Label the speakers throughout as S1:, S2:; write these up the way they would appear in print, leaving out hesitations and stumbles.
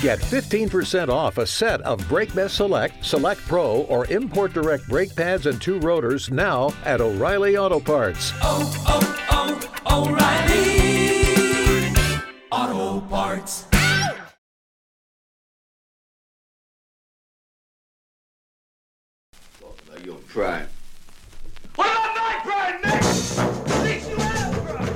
S1: Get 15% off a set of BrakeMess Select, Select Pro, or Import Direct brake pads and 2 rotors now at O'Reilly Auto Parts.
S2: O'Reilly Auto Parts.
S3: Well, now you'll try it.
S2: What about my pride, Nick? Teach you how to pride.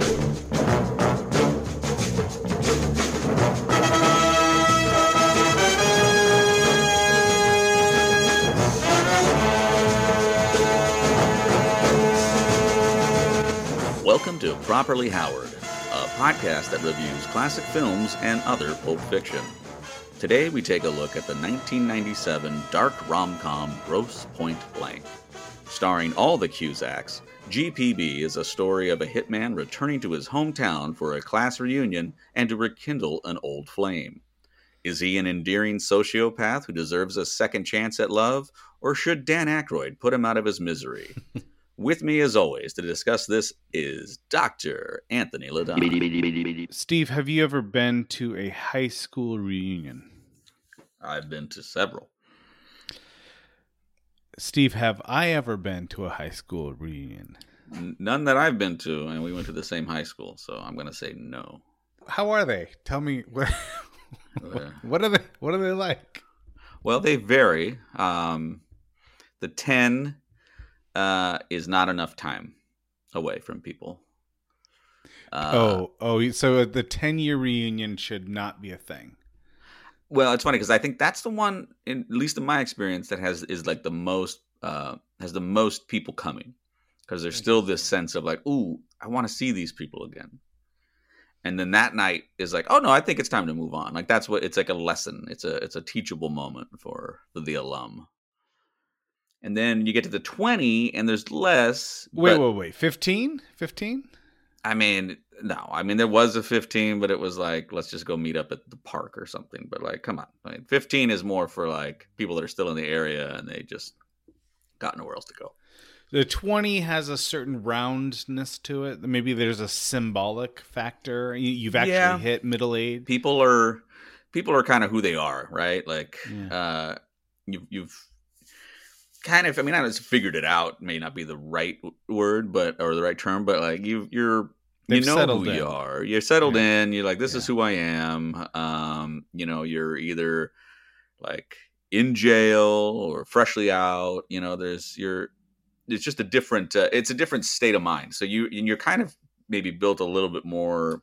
S4: Welcome to Properly Howard, a podcast that reviews classic films and other Pulp Fiction. Today we take a look at the 1997 dark rom-com Grosse Pointe Blank. Starring all the Cusacks, GPB is a story of a hitman returning to his hometown for a class reunion and to rekindle an old flame. Is he an endearing sociopath who deserves a second chance at love, or should Dan Aykroyd put him out of his misery? With me, as always, to discuss this is Dr. Anthony LaDonna.
S5: Steve, have you ever been to a high school reunion?
S4: I've been to several.
S5: Steve, have I ever been to a high school reunion?
S4: None that I've been to, and we went to the same high school, so I'm going to say no.
S5: How are they? Tell me, what are they like?
S4: Well, they vary. The 10 is not enough time away from people.
S5: So the 10-year reunion should not be a thing.
S4: Well, it's funny because I think that's the one, at least in my experience, that has the most people coming, because there's still this sense of like, ooh, I want to see these people again. And then that night is like, oh no, I think it's time to move on. Like that's what it's like, a lesson. It's a teachable moment for the alum. And then you get to the 20 and there's less.
S5: Wait. 15? 15?
S4: I mean, no. I mean, there was a 15, but it was like, let's just go meet up at the park or something. But like, come on. I mean, 15 is more for like people that are still in the area and they just got nowhere else to go.
S5: The 20 has a certain roundness to it. Maybe there's a symbolic factor. You've actually hit middle age.
S4: People are kind of who they are, right? Like, you've kind of, I mean, I just figured it out. May not be the right word, or the right term, but like you know who you are. You're settled in. You're like, this is who I am. You're either like in jail or freshly out. It's just a different. It's a different state of mind. So you're kind of maybe built a little bit more,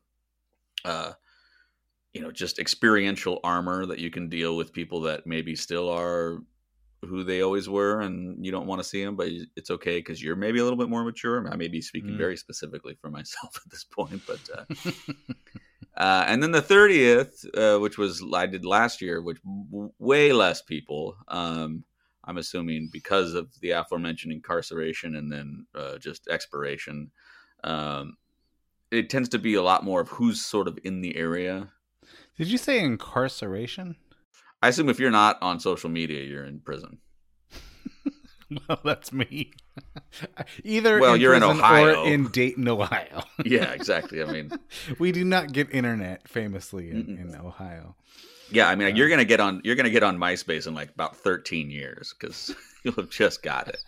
S4: just experiential armor that you can deal with people that maybe still are who they always were, and you don't want to see them, but it's okay because you're maybe a little bit more mature. I may be speaking very specifically for myself at this point, but and then the 30th, which was I did last year, which way less people. I'm assuming because of the aforementioned incarceration and then just expiration. It tends to be a lot more of who's sort of in the area.
S5: Did you say incarceration?
S4: I assume if you're not on social media, you're in prison.
S5: Well, that's me. Either
S4: you're in Ohio
S5: or in Dayton, Ohio.
S4: Yeah, exactly. I mean,
S5: we do not get internet famously in Ohio.
S4: Yeah, I mean, you're gonna get on MySpace in like about 13 years because you'll have just got it.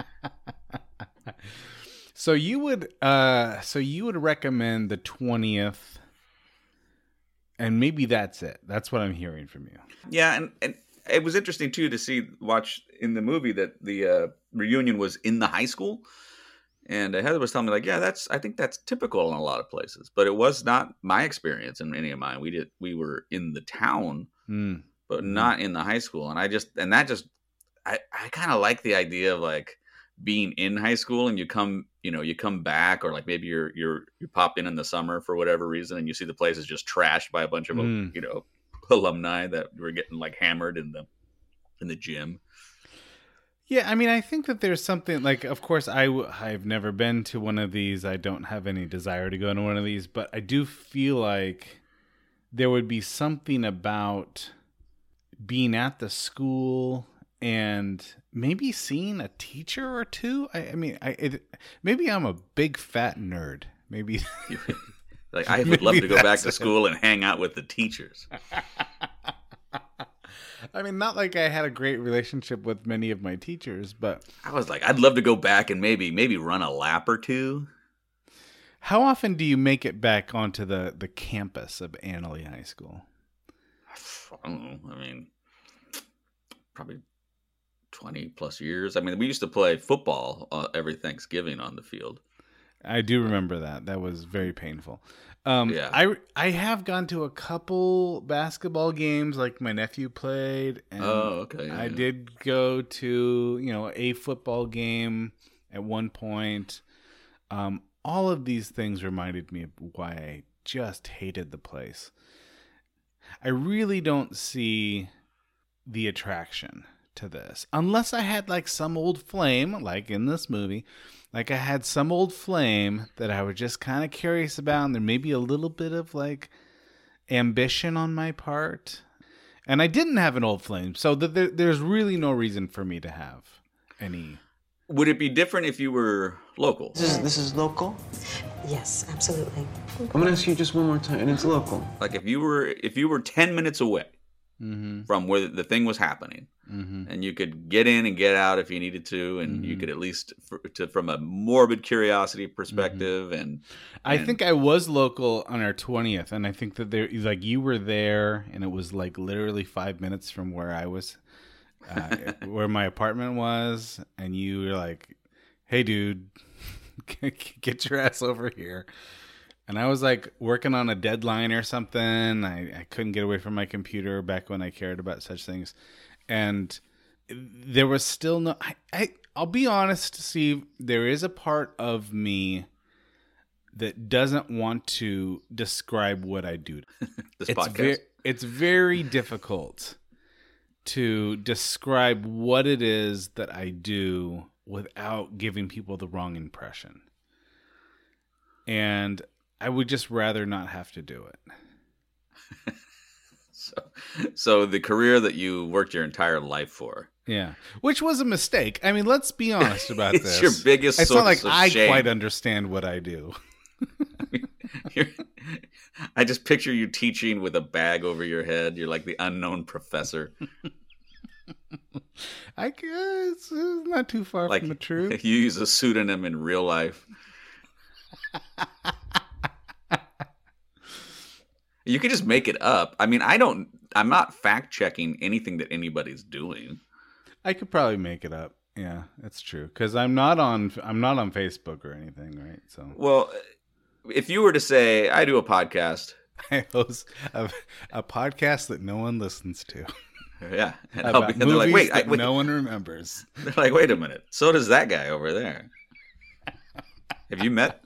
S5: So you would recommend the 20th. And maybe that's it. That's what I'm hearing from you.
S4: Yeah, and it was interesting too to watch in the movie that the reunion was in the high school, and Heather was telling me like, yeah, I think that's typical in a lot of places, but it was not my experience in any of mine. We were in the town, but not in the high school, and I kind of like the idea of like being in high school and you come back, or like maybe you pop in the summer for whatever reason and you see the place is just trashed by a bunch of alumni that were getting like hammered in the gym.
S5: Yeah, I mean, I think that there's something like, of course, I've never been to one of these. I don't have any desire to go to one of these, but I do feel like there would be something about being at the school and maybe seeing a teacher or two. Maybe I'm a big fat nerd. Maybe
S4: like I would love to go back to school and hang out with the teachers.
S5: I mean, not like I had a great relationship with many of my teachers, but
S4: I was like, I'd love to go back and maybe run a lap or two.
S5: how often do you make it back onto the campus of Annalee High School?
S4: I don't know. I mean, probably 20 plus years. I mean, we used to play football every Thanksgiving on the field.
S5: I do remember that. That was very painful.
S4: Yeah.
S5: I have gone to a couple basketball games, like my nephew played, and
S4: Okay. Yeah,
S5: I did go to a football game at one point. All of these things reminded me of why I just hated the place. I really don't see the attraction to this unless I had like some old flame, like in this movie. Like I had some old flame that I was just kind of curious about, and there may be a little bit of like ambition on my part. And I didn't have an old flame, so there's really no reason for me to have any.
S4: Would it be different if you were local?
S3: This is local?
S6: Yes, absolutely.
S3: I'm gonna ask you just one more time, and it's local.
S4: Like if you were 10 minutes away from where the thing was happening, and you could get in and get out if you needed to, and you could at least from a morbid curiosity perspective. And
S5: I think I was local on our 20th, and I think that you were there, and it was like literally 5 minutes from where I was, where my apartment was, and you were like, "Hey, dude, get your ass over here." And I was like working on a deadline or something. I couldn't get away from my computer back when I cared about such things. And there was still no... I'll be honest, Steve, there is a part of me that doesn't want to describe what I do.
S4: This podcast?
S5: It's very difficult to describe what it is that I do without giving people the wrong impression. And I would just rather not have to do it.
S4: So the career that you worked your entire life for.
S5: Yeah. Which was a mistake. I mean, let's be honest about
S4: It's
S5: this.
S4: your biggest
S5: It's not like
S4: source of
S5: I
S4: shame.
S5: quite understand what I do.
S4: I just picture you teaching with a bag over your head. You're like the unknown professor.
S5: I guess it's not too far
S4: Like
S5: from the truth.
S4: you use a pseudonym in real life. You could just make it up. I mean, I'm not fact checking anything that anybody's doing.
S5: I could probably make it up. Yeah, that's true. Because I'm not on Facebook or anything, right? So
S4: Well, if you were to say, I do a podcast.
S5: I host a podcast that no one listens to.
S4: Yeah. And
S5: About
S4: they're like,
S5: movies
S4: wait,
S5: that no one remembers.
S4: They're like, wait a minute. So does that guy over there. Have you met?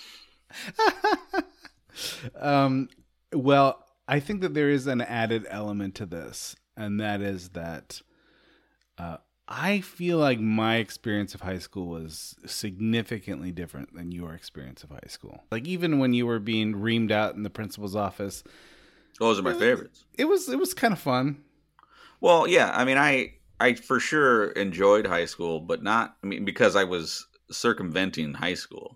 S5: Well, I think that there is an added element to this, and that is that I feel like my experience of high school was significantly different than your experience of high school. Like even when you were being reamed out in the principal's office,
S4: Those are my favorites.
S5: it was kind of fun.
S4: Well, yeah. I mean, I for sure enjoyed high school, but not. I mean, because I was circumventing high school.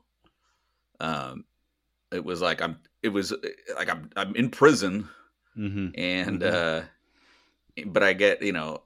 S4: It was like I'm in prison, and but I get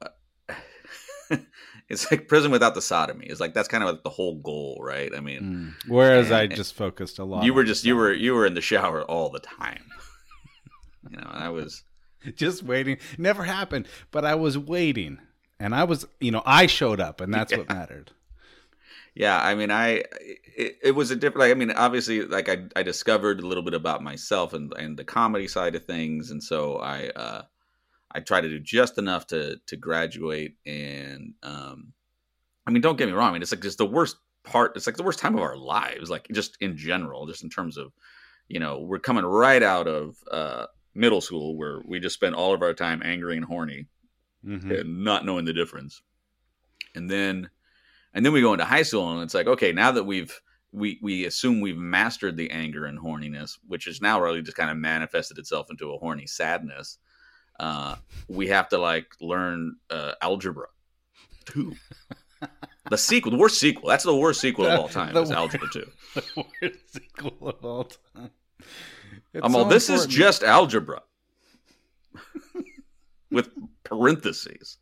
S4: it's like prison without the sodomy. It's like that's kind of like the whole goal, right? I mean,
S5: Whereas I just focused a lot.
S4: you were
S5: on
S4: just
S5: the
S4: you were in the shower all the time, and I was.
S5: just waiting. Never happened, but I was waiting, and I was, I showed up, and that's what mattered.
S4: Yeah, I mean, it was a different. Like, I mean, obviously, like I discovered a little bit about myself and the comedy side of things, and so I tried to do just enough to graduate. And I mean, don't get me wrong. I mean, it's like just the worst part. It's like the worst time of our lives, like just in general, just in terms of, we're coming right out of middle school where we just spent all of our time angry and horny and not knowing the difference, and then we go into high school, and it's like, okay, now that we assume we've mastered the anger and horniness, which is now really just kind of manifested itself into a horny sadness. We have to like learn algebra 2. The worst sequel. That's the worst sequel of all time. Is Algebra 2.
S5: The worst sequel of all time.
S4: This is just algebra with parentheses.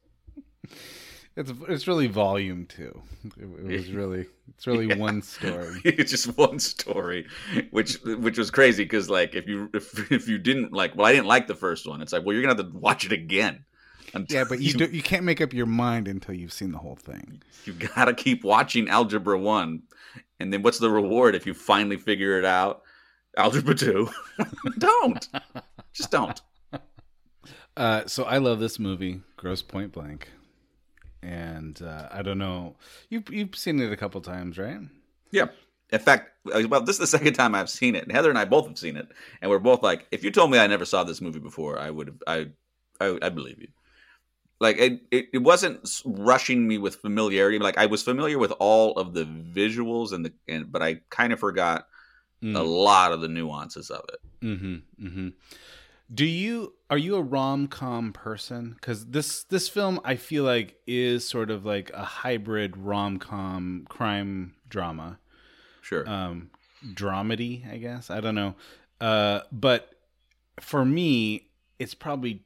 S5: It's really volume 2. It's really one story.
S4: It's just one story, which was crazy because like if you didn't like, well, I didn't like the first one. It's like, well, you're gonna have to watch it again.
S5: Yeah, but you can't make up your mind until you've seen the whole thing.
S4: You gotta keep watching Algebra 1, and then what's the reward if you finally figure it out? Algebra 2. Don't. Just don't.
S5: So I love this movie, Grosse Pointe Blank. And I don't know. You've seen it a couple times, right?
S4: Yeah. In fact, well, this is the second time I've seen it. Heather and I both have seen it, and we're both like, if you told me I never saw this movie before, I believe you. Like it wasn't rushing me with familiarity. Like I was familiar with all of the visuals but I kind of forgot a lot of the nuances of it.
S5: Mm-hmm. Mm-hmm. Are you a rom-com person? Because this film I feel like is sort of like a hybrid rom-com crime drama.
S4: Sure.
S5: Dramedy, I guess. I don't know. But for me, it's probably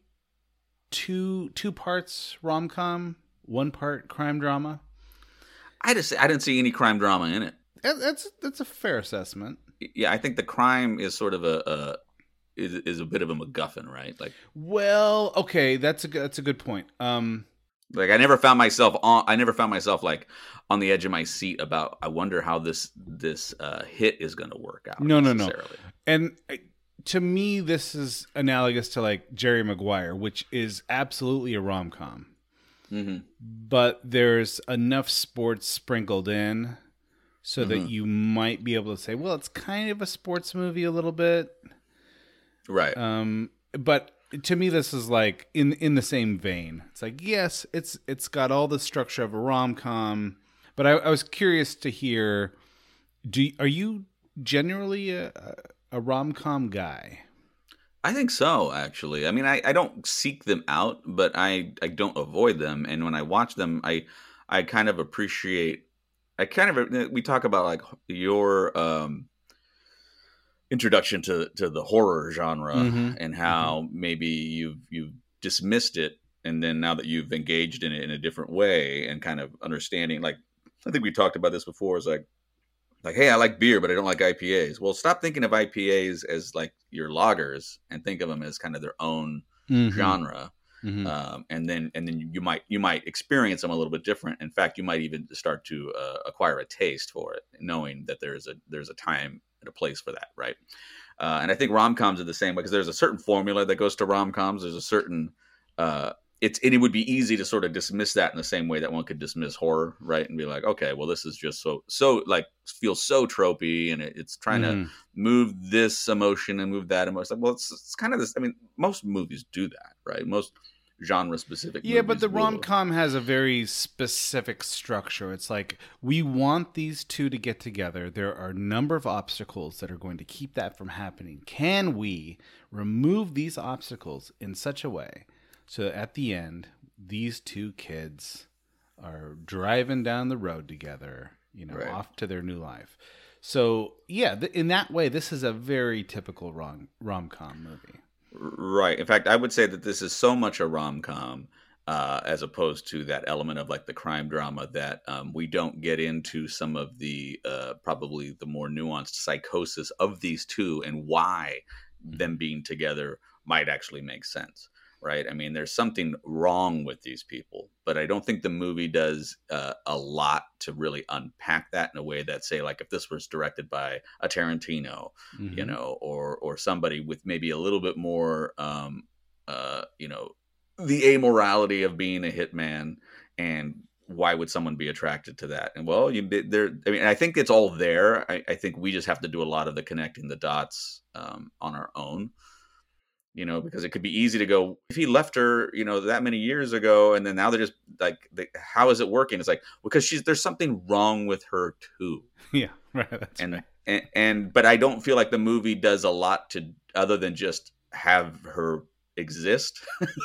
S5: two parts rom-com, 1 part crime drama.
S4: I didn't see any crime drama in it.
S5: That's a fair assessment.
S4: Yeah, I think the crime is sort of is a bit of a MacGuffin, right? Like,
S5: well, okay, that's a good point.
S4: Like I never found myself like on the edge of my seat about. I wonder how this hit is going to work out.
S5: No. And to me, this is analogous to like Jerry Maguire, which is absolutely a rom-com.
S4: Mm-hmm.
S5: But there's enough sports sprinkled in so that you might be able to say, well, it's kind of a sports movie a little bit.
S4: Right.
S5: But to me, this is like in the same vein. It's like, yes, it's got all the structure of a rom-com, but I was curious to hear, are you generally a rom-com guy?
S4: I think so, actually. I mean, I don't seek them out, but I don't avoid them. And when I watch them, I kind of appreciate. We talk about like your introduction to the horror genre and how maybe you've dismissed it, and then now that you've engaged in it in a different way and kind of understanding, like I think we talked about this before, is like, hey, I like beer, but I don't like IPAs. Well, stop thinking of IPAs as like your lagers and think of them as kind of their own genre. Mm-hmm. And then you might experience them a little bit different. In fact, you might even start to acquire a taste for it, knowing that there's a time and a place for that, right? And I think rom-coms are the same way, because there's a certain formula that goes to rom-coms. There's a certain it would be easy to sort of dismiss that in the same way that one could dismiss horror, right? And be like, okay, well, this is just so like feels so tropey, and it's trying to move this emotion and move that emotion. Like, well, it's kind of this. I mean, most movies do that, right? Most genre specific.
S5: Yeah, but the rom-com has a very specific structure. It's like, we want these two to get together. There are a number of obstacles that are going to keep that from happening. Can we remove these obstacles in such a way so that at the end, these two kids are driving down the road together, right, off to their new life? So, yeah, in that way, this is a very typical rom-com movie.
S4: Right. In fact, I would say that this is so much a rom-com as opposed to that element of like the crime drama that we don't get into some of the probably the more nuanced psychosis of these two and why them being together might actually make sense. Right. I mean, there's something wrong with these people, but I don't think the movie does a lot to really unpack that in a way that, say, like if this was directed by a Tarantino, or somebody with maybe a little bit more, the amorality of being a hitman, and why would someone be attracted to that? And well, I think it's all there. I think we just have to do a lot of the connecting the dots on our own. Because it could be easy to go, if he left her, that many years ago, and then now they're just like, how is it working? It's like, because there's something wrong with her too.
S5: Yeah, right. That's right.
S4: But I don't feel like the movie does a lot to other than just have her exist,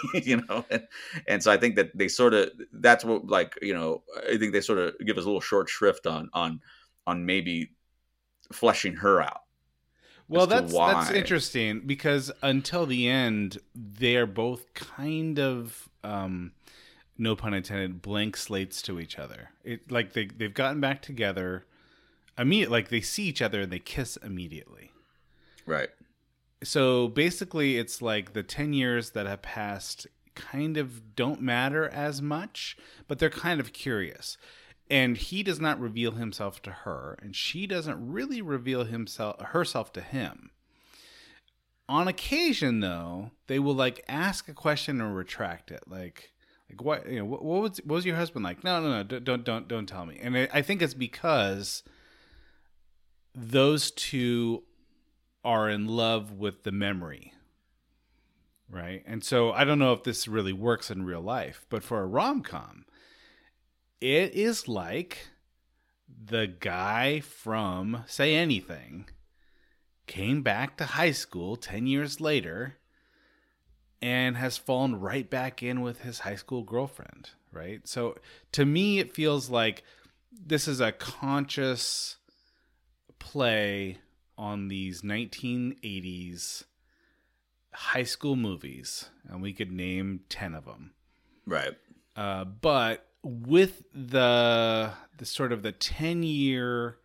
S4: and so I think that they sort of, that's what, like, I think they sort of give us a little short shrift on maybe fleshing her out.
S5: Well,
S4: as to
S5: that's
S4: why.
S5: interesting because until the end, they're both kind of, no pun intended, blank slates to each other. It like they've gotten back together immediately, like they see each other and they kiss immediately.
S4: Right.
S5: So basically, it's like the 10 years that have passed kind of don't matter as much, but they're kind of curious. And he does not reveal himself to her, and she doesn't really reveal herself to him. On occasion, though, they will like ask a question and retract it, like what, you know, what was your husband like? No, don't tell me. And I think it's because those two are in love with the memory, right? And so I don't know if this really works in real life, but for a rom-com, it is like the guy from Say Anything came back to high school 10 years later and has fallen right back in with his high school girlfriend, right? So to me, it feels like this is a conscious play on these 1980s high school movies, and we could name 10 of them.
S4: Right.
S5: But with the sort of the 10-year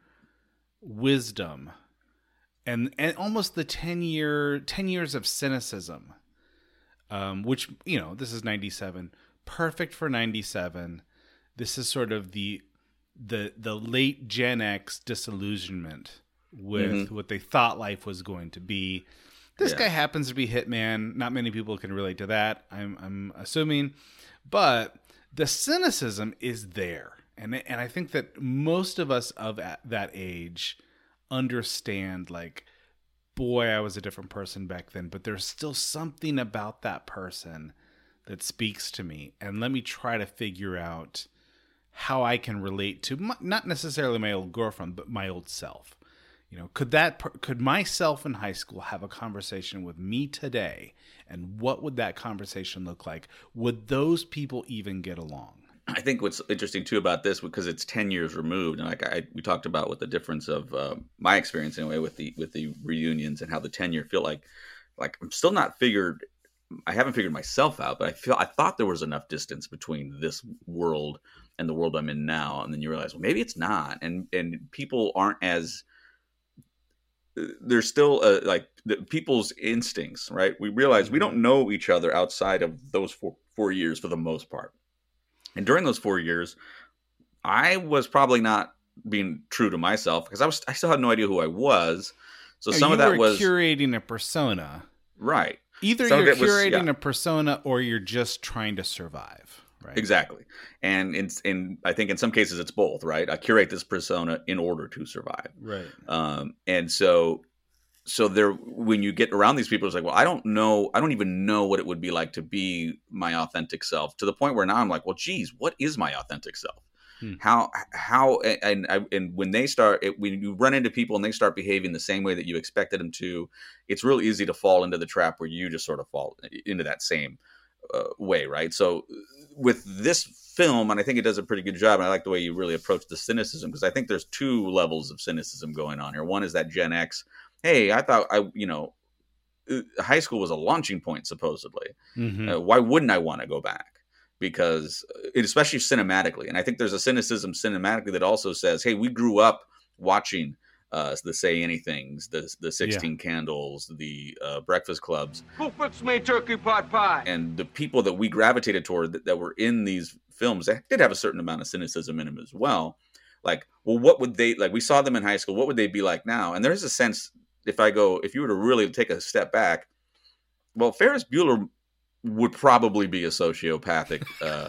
S5: wisdom and almost the 10 years of cynicism, which, you know, this is 97, perfect for 97. This is sort of the late Gen X disillusionment with what they thought life was going to be. This guy happens to be Hitman. Not many people can relate to that, I'm assuming. But the cynicism is there. And I think that most of us of that age understand, like, boy, I was a different person back then, but there's still something about that person that speaks to me. And let me try to figure out how I can relate to not necessarily my old girlfriend, but my old self. You know, could myself in high school have a conversation with me today, and what would that conversation look like? Would those people even get along?
S4: I think what's interesting too about this, because it's 10 years removed, and like we talked about with the difference of my experience anyway with the reunions and how the 10-year feel like I'm still not figured. I haven't figured myself out, but I thought there was enough distance between this world and the world I'm in now, and then you realize, well, maybe it's not, and people aren't as. There's still like people's instincts, right? We realize we don't know each other outside of those four years for the most part. And during those 4 years, I was probably not being true to myself because I still had no idea who I was. So some of that was
S5: curating a persona,
S4: right?
S5: Either you're curating a persona or you're just trying to survive, right?
S4: Exactly. And I think in some cases it's both, right? I curate this persona in order to survive,
S5: right?
S4: And so there, when you get around these people, it's like, well, I don't even know what it would be like to be my authentic self, to the point where now I'm like, well, geez, what is my authentic self? How and when they start, when you run into people and they start behaving the same way that you expected them to, it's real easy to fall into the trap where you just sort of fall into that same way, right? So with this film, and I think it does a pretty good job, and I like the way you really approach the cynicism, because I think there's two levels of cynicism going on here. One is that Gen X, hey, I thought high school was a launching point, supposedly. Why wouldn't I want to go back? Because especially cinematically, and I think there's a cynicism cinematically that also says, hey, we grew up watching the Say Anythings, the 16 Candles, the Breakfast Clubs.
S2: Who fixed me turkey pot pie?
S4: And the people that we gravitated toward that were in these films, they did have a certain amount of cynicism in them as well. Like, well, what would they, like, we saw them in high school, what would they be like now? And there's a sense, if you were to really take a step back, well, Ferris Bueller would probably be a sociopathic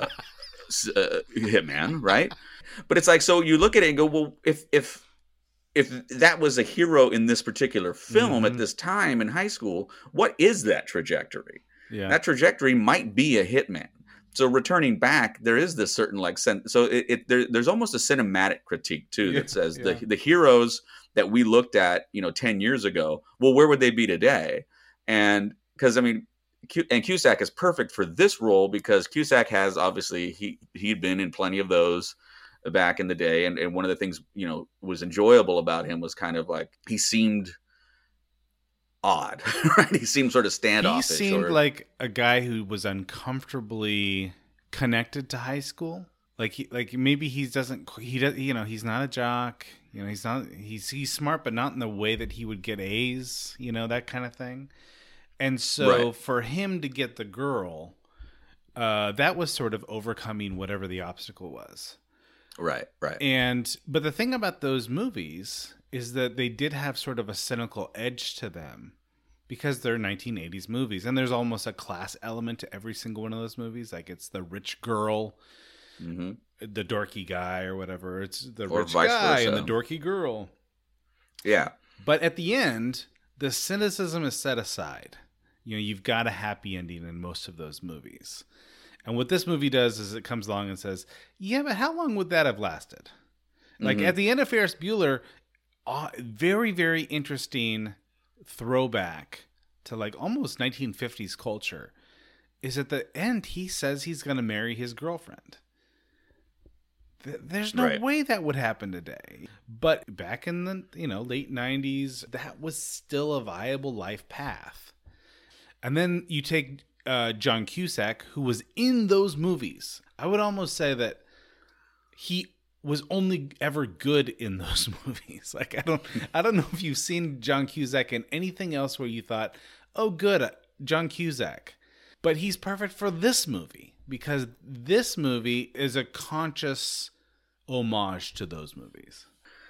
S4: hitman, right? But it's like, so you look at it and go, well, if that was a hero in this particular film at this time in high school, what is that trajectory? Yeah. That trajectory might be a hitman. So returning back, there is this certain like sense. So there's almost a cinematic critique too that says the heroes that we looked at, 10 years ago, well, where would they be today? And because I mean, and Cusack is perfect for this role because Cusack has obviously he'd been in plenty of those back in the day, and one of the things was enjoyable about him was kind of like he seemed odd, right? He seemed sort of standoffish.
S5: He seemed like a guy who was uncomfortably connected to high school. Like maybe he's not a jock. You know, he's smart, but not in the way that he would get A's. You know, that kind of thing. And so
S4: Right.
S5: for him to get the girl, that was sort of overcoming whatever the obstacle was.
S4: Right.
S5: But the thing about those movies is that they did have sort of a cynical edge to them because they're 1980s movies, and there's almost a class element to every single one of those movies. Like it's the rich girl,
S4: Mm-hmm.
S5: the dorky guy, or whatever. It's the
S4: Or
S5: rich
S4: vice
S5: guy
S4: versa.
S5: and the dorky girl.
S4: Yeah.
S5: But at the end, the cynicism is set aside. You know, you've got a happy ending in most of those movies. And what this movie does is it comes along and says, yeah, but how long would that have lasted? Like at the end of Ferris Bueller, very, very interesting throwback to like almost 1950s culture is at the end he says he's going to marry his girlfriend. There's no
S4: Right.
S5: way that would happen today. But back in the late 90s, that was still a viable life path. And then you take John Cusack, who was in those movies. I would almost say that he was only ever good in those movies. Like I don't know if you've seen John Cusack in anything else where you thought, "Oh, good, John Cusack." But he's perfect for this movie because this movie is a conscious homage to those movies.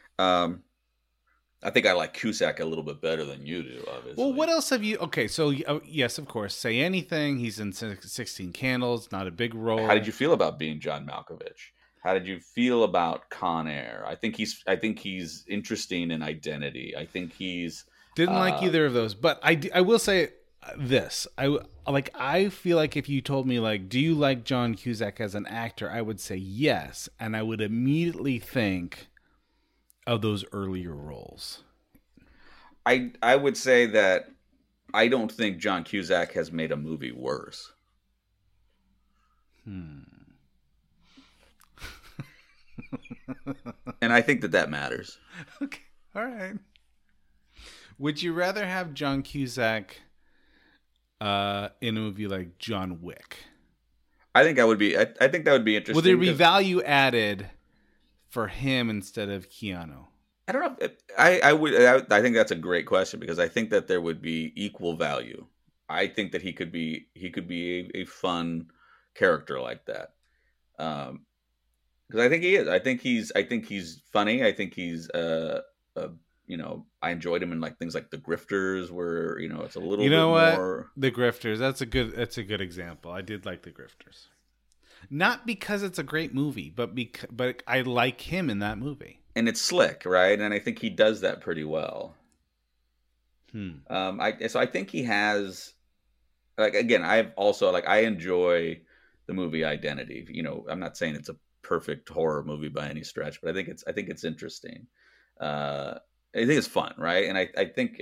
S4: I think I like Cusack a little bit better than you do, obviously.
S5: Well, what else have you? Okay, so yes, of course, Say Anything. He's in 16 Candles. Not a big role.
S4: How did you feel about being John Malkovich? How did you feel about Con Air? I think he's interesting in Identity. I think he's
S5: Didn't like either of those, but I will say this. I feel like if you told me like, do you like John Cusack as an actor? I would say yes, and I would immediately think of those earlier roles.
S4: I would say that I don't think John Cusack has made a movie worse. And I think that matters.
S5: Okay, all right. Would you rather have John Cusack in a movie like John Wick?
S4: I think that would be interesting.
S5: Would there be
S4: 'cause
S5: value added for him instead of Keanu?
S4: I don't know. I think that's a great question because I think that there would be equal value. I think that he could be a fun character like that. Because I think he is. I think he's funny. I think he's I enjoyed him in like things like The Grifters, where it's a little bit more.
S5: The Grifters. That's a good example. I did like The Grifters, not because it's a great movie, but I like him in that movie.
S4: And it's slick, right? And I think he does that pretty well. I think he has, like, again, I enjoy the movie Identity. I'm not saying it's a perfect horror movie by any stretch, but I think it's interesting. I think it's fun, right? And I think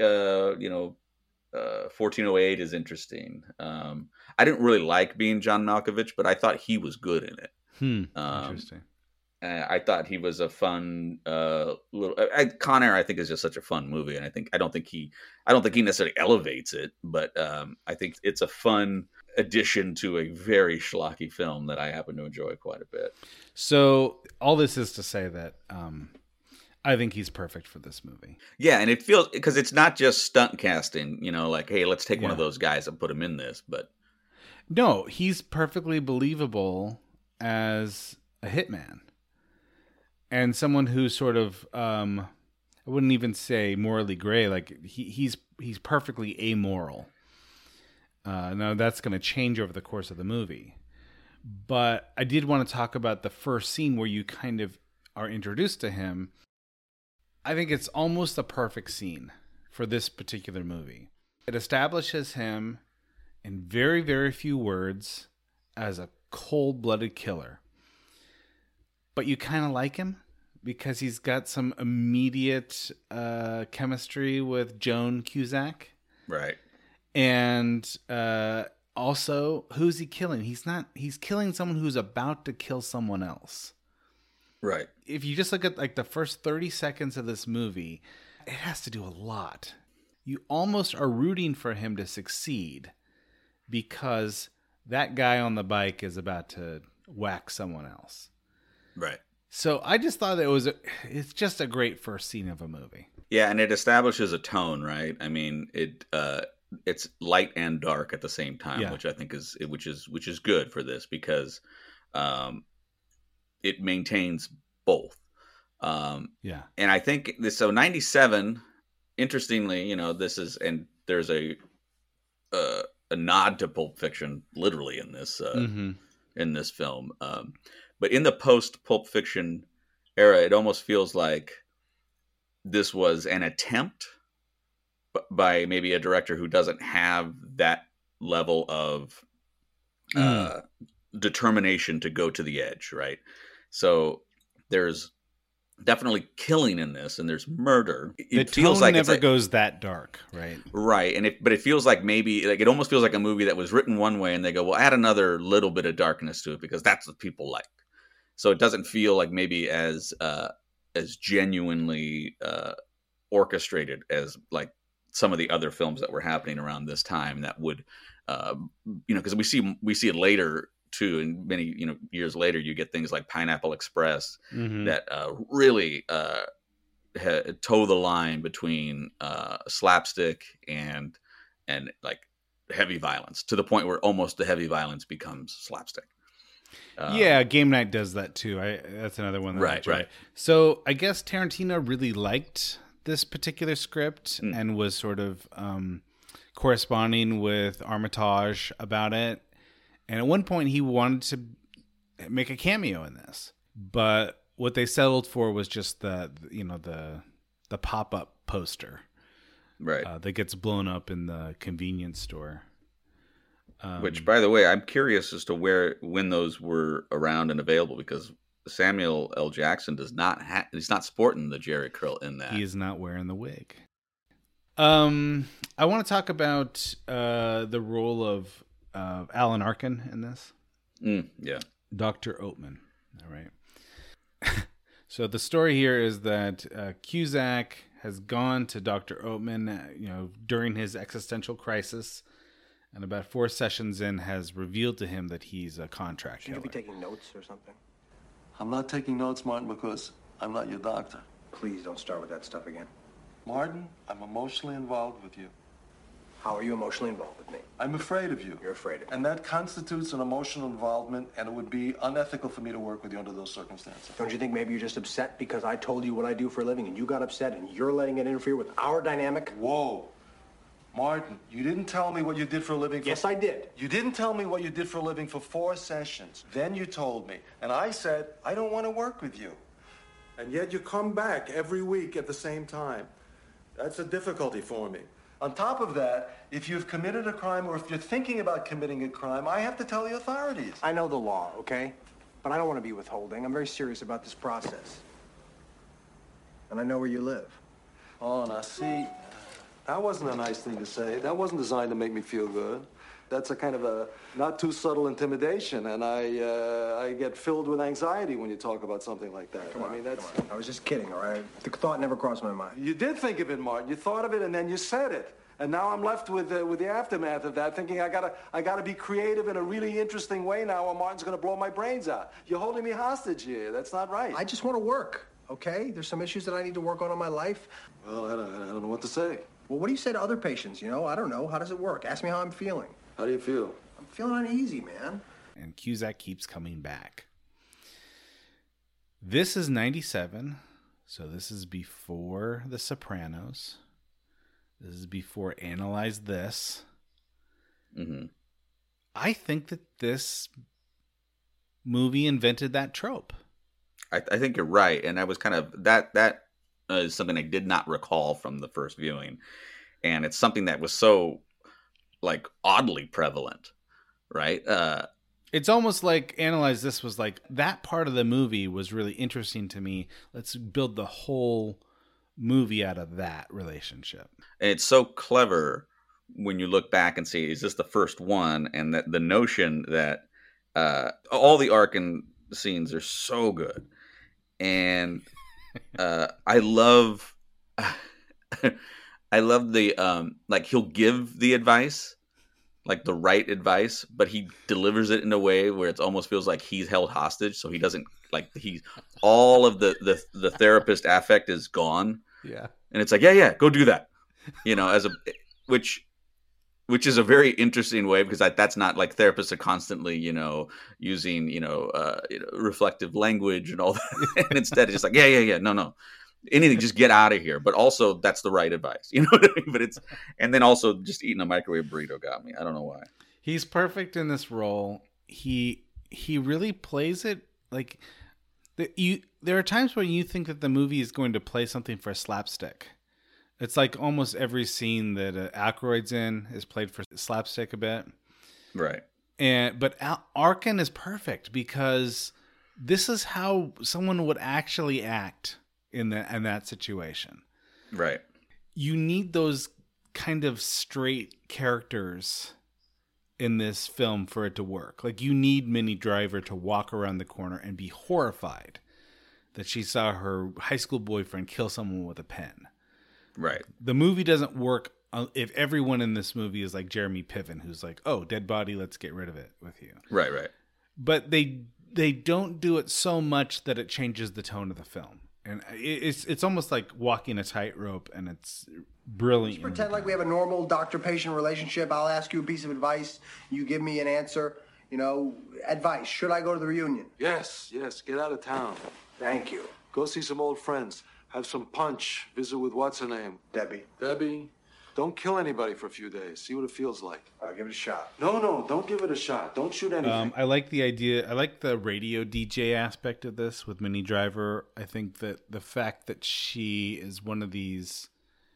S4: 1408 is interesting. I didn't really like being John Malkovich, but I thought he was good in it.
S5: Interesting.
S4: I thought he was a fun little. Con Air, I think, is just such a fun movie, and I don't think he necessarily elevates it, but I think it's a fun addition to a very schlocky film that I happen to enjoy quite a bit.
S5: So all this is to say that I think he's perfect for this movie.
S4: Yeah, and it feels because it's not just stunt casting. Like, hey, let's take one of those guys and put him in this, but
S5: no, he's perfectly believable as a hitman. And someone who's sort of, I wouldn't even say morally gray. Like he's perfectly amoral. Now that's going to change over the course of the movie. But I did want to talk about the first scene where you kind of are introduced to him. I think it's almost the perfect scene for this particular movie. It establishes him in very, very few words as a cold-blooded killer. But you kind of like him because he's got some immediate chemistry with Joan Cusack.
S4: right.
S5: And also, who's he killing? He's killing someone who's about to kill someone else.
S4: Right.
S5: If you just look at like the first 30 seconds of this movie, it has to do a lot. you almost are rooting for him to succeed because that guy on the bike is about to whack someone else.
S4: Right.
S5: So I just thought it's just a great first scene of a movie.
S4: Yeah, and it establishes a tone, right? I mean, it's light and dark at the same time,
S5: Yeah.
S4: which I think is good for this because it maintains both.
S5: Yeah.
S4: And I think this, so 97, interestingly, there's a nod to Pulp Fiction literally in this in this film. But in the post Pulp Fiction era, it almost feels like this was an attempt by maybe a director who doesn't have that level of determination to go to the edge, right? So there's definitely killing in this, and there's murder. It feels like
S5: never goes that dark, right?
S4: Right, but it feels like maybe it almost feels like a movie that was written one way, and they go, well, add another little bit of darkness to it because that's what people like. So it doesn't feel like maybe as genuinely orchestrated as like some of the other films that were happening around this time that would, because we see it later too, and many years later you get things like Pineapple Express that really toe the line between slapstick and like heavy violence to the point where almost the heavy violence becomes slapstick.
S5: Yeah, Game Night does that too. That's another one.
S4: Right.
S5: So I guess Tarantino really liked this particular script and was sort of corresponding with Armitage about it. And at one point he wanted to make a cameo in this, but what they settled for was just the pop-up poster,
S4: right?
S5: That gets blown up in the convenience store.
S4: Which, by the way, I'm curious as to when those were around and available, because Samuel L. Jackson he's not sporting the Jerry curl in that.
S5: He is not wearing the wig. I want to talk about the role of Alan Arkin in this.
S4: Yeah.
S5: Dr. Oatman. All right. So the story here is that Cusack has gone to Dr. Oatman, during his existential crisis, and about 4 sessions in has revealed to him that he's a contract killer.
S7: Should you be taking notes or something?
S8: I'm not taking notes, Martin, because I'm not your doctor.
S7: Please don't start with that stuff again.
S8: Martin, I'm emotionally involved with you.
S7: How are you emotionally involved with me?
S8: I'm afraid of you.
S7: You're afraid of me.
S8: And that constitutes an emotional involvement, and it would be unethical for me to work with you under those circumstances.
S7: Don't you think maybe you're just upset because I told you what I do for a living and you got upset and you're letting it interfere with our dynamic?
S8: Whoa. Martin, you didn't tell me what you did for a living.
S7: Yes, I did.
S8: You didn't tell me what you did for a living for 4 sessions. Then you told me. And I said, I don't want to work with you. And yet you come back every week at the same time. That's a difficulty for me. On top of that, if you've committed a crime or if you're thinking about committing a crime, I have to tell the authorities.
S7: I know the law, okay? But I don't want to be withholding. I'm very serious about this process. And I know where you live.
S8: Oh, now see, that wasn't a nice thing to say. That wasn't designed to make me feel good. That's a kind of a not too subtle intimidation, and I get filled with anxiety when you talk about something like that.
S7: Come on,
S8: I mean, that's.
S7: come on. I was just kidding, all right? The thought never crossed my mind.
S8: You did think of it, Martin. You thought of it, and then you said it. And now I'm left with the aftermath of that, thinking I gotta be creative in a really interesting way now, or Martin's gonna blow my brains out. You're holding me hostage here. That's not right.
S7: I just want to work, okay? There's some issues that I need to work on in my life.
S8: Well, I don't know what to say.
S7: Well, what do you say to other patients, I don't know. How does it work? Ask me how I'm feeling.
S8: How do you feel?
S7: I'm feeling uneasy, man.
S5: And Cusack keeps coming back. This is 97, so this is before The Sopranos. This is before Analyze This.
S4: Mm-hmm.
S5: I think that this movie invented that trope.
S4: I think you're right, and I was kind of that is something I did not recall from the first viewing, and it's something that was so like oddly prevalent, right?
S5: It's almost like Analyze This was like that part of the movie was really interesting to me. Let's build the whole movie out of that relationship.
S4: And it's so clever when you look back and see, is this the first one? And that the notion that all the Arkin scenes are so good. And I love I love the like he'll give the advice, like the right advice, but he delivers it in a way where it almost feels like he's held hostage. So he doesn't like all of the therapist affect is gone.
S5: Yeah.
S4: And it's like, yeah, go do that. Which is a very interesting way, because that's not like therapists are constantly, using, reflective language and all that. And instead it's just like, yeah, no. Anything, just get out of here. But also that's the right advice. You know what I mean? But and then also just eating a microwave burrito got me. I don't know why.
S5: He's perfect in this role. He really plays it like there are times where you think that the movie is going to play something for slapstick. It's like almost every scene that Aykroyd's in is played for slapstick a bit.
S4: Right.
S5: But Arkin is perfect because this is how someone would actually act in that situation.
S4: Right.
S5: You need those kind of straight characters in this film for it to work. Like, you need Minnie Driver to walk around the corner and be horrified that she saw her high school boyfriend kill someone with a pen.
S4: Right.
S5: The movie doesn't work if everyone in this movie is like Jeremy Piven, who's like, oh, dead body, let's get rid of it with you.
S4: Right.
S5: But they don't do it so much that it changes the tone of the film. And it's almost like walking a tightrope, and it's brilliant.
S7: Just pretend like we have a normal doctor-patient relationship. I'll ask you a piece of advice. You give me an answer. Advice. Should I go to the reunion?
S8: Yes, get out of town.
S7: Thank you.
S8: Go see some old friends. Have some punch. Visit with what's her name? Debbie. Don't kill anybody for a few days. See what it feels like.
S7: I'll give it a shot.
S8: No, don't give it a shot. Don't shoot anything.
S5: I like the idea. I like the radio DJ aspect of this with Minnie Driver. I think that the fact that she is one of these,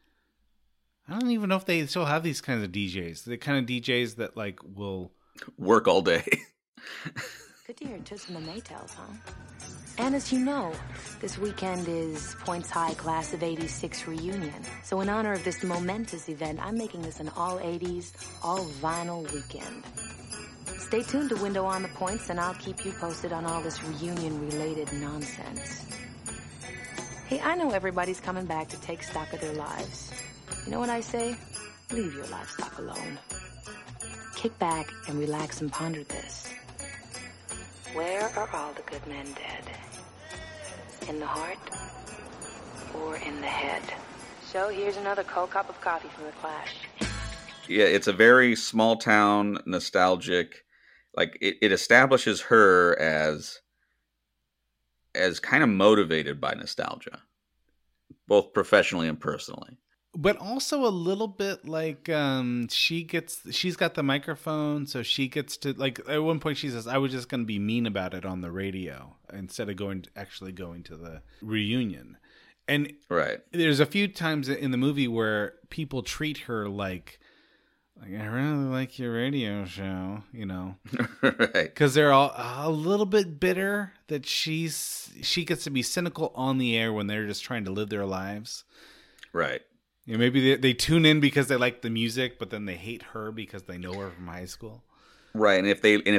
S5: I don't even know if they still have these kinds of DJs. The kind of DJs that like will
S4: work all day.
S9: Good to hear Toots and the Maytals, huh? And as you know, this weekend is Point's High Class of 86 reunion. So in honor of this momentous event, I'm making this an all 80s, all vinyl weekend. Stay tuned to Window on the Points, and I'll keep you posted on all this reunion-related nonsense. Hey, I know everybody's coming back to take stock of their lives. You know what I say? Leave your livestock alone. Kick back and relax and ponder this. Where are all the good men dead? In the heart or in the head? So here's another cold cup of coffee from the Clash.
S4: Yeah, it's a very small town, nostalgic. Like it establishes her as kind of motivated by nostalgia, both professionally and personally.
S5: But also a little bit like she's got the microphone, so she gets to, like, at one point she says, I was just going to be mean about it on the radio instead of actually going to the reunion. And
S4: right.
S5: There's a few times in the movie where people treat her like I really like your radio show,
S4: Right.
S5: Because they're all a little bit bitter that she gets to be cynical on the air when they're just trying to live their lives.
S4: Right.
S5: Maybe they tune in because they like the music, but then they hate her because they know her from high school.
S4: Right, and if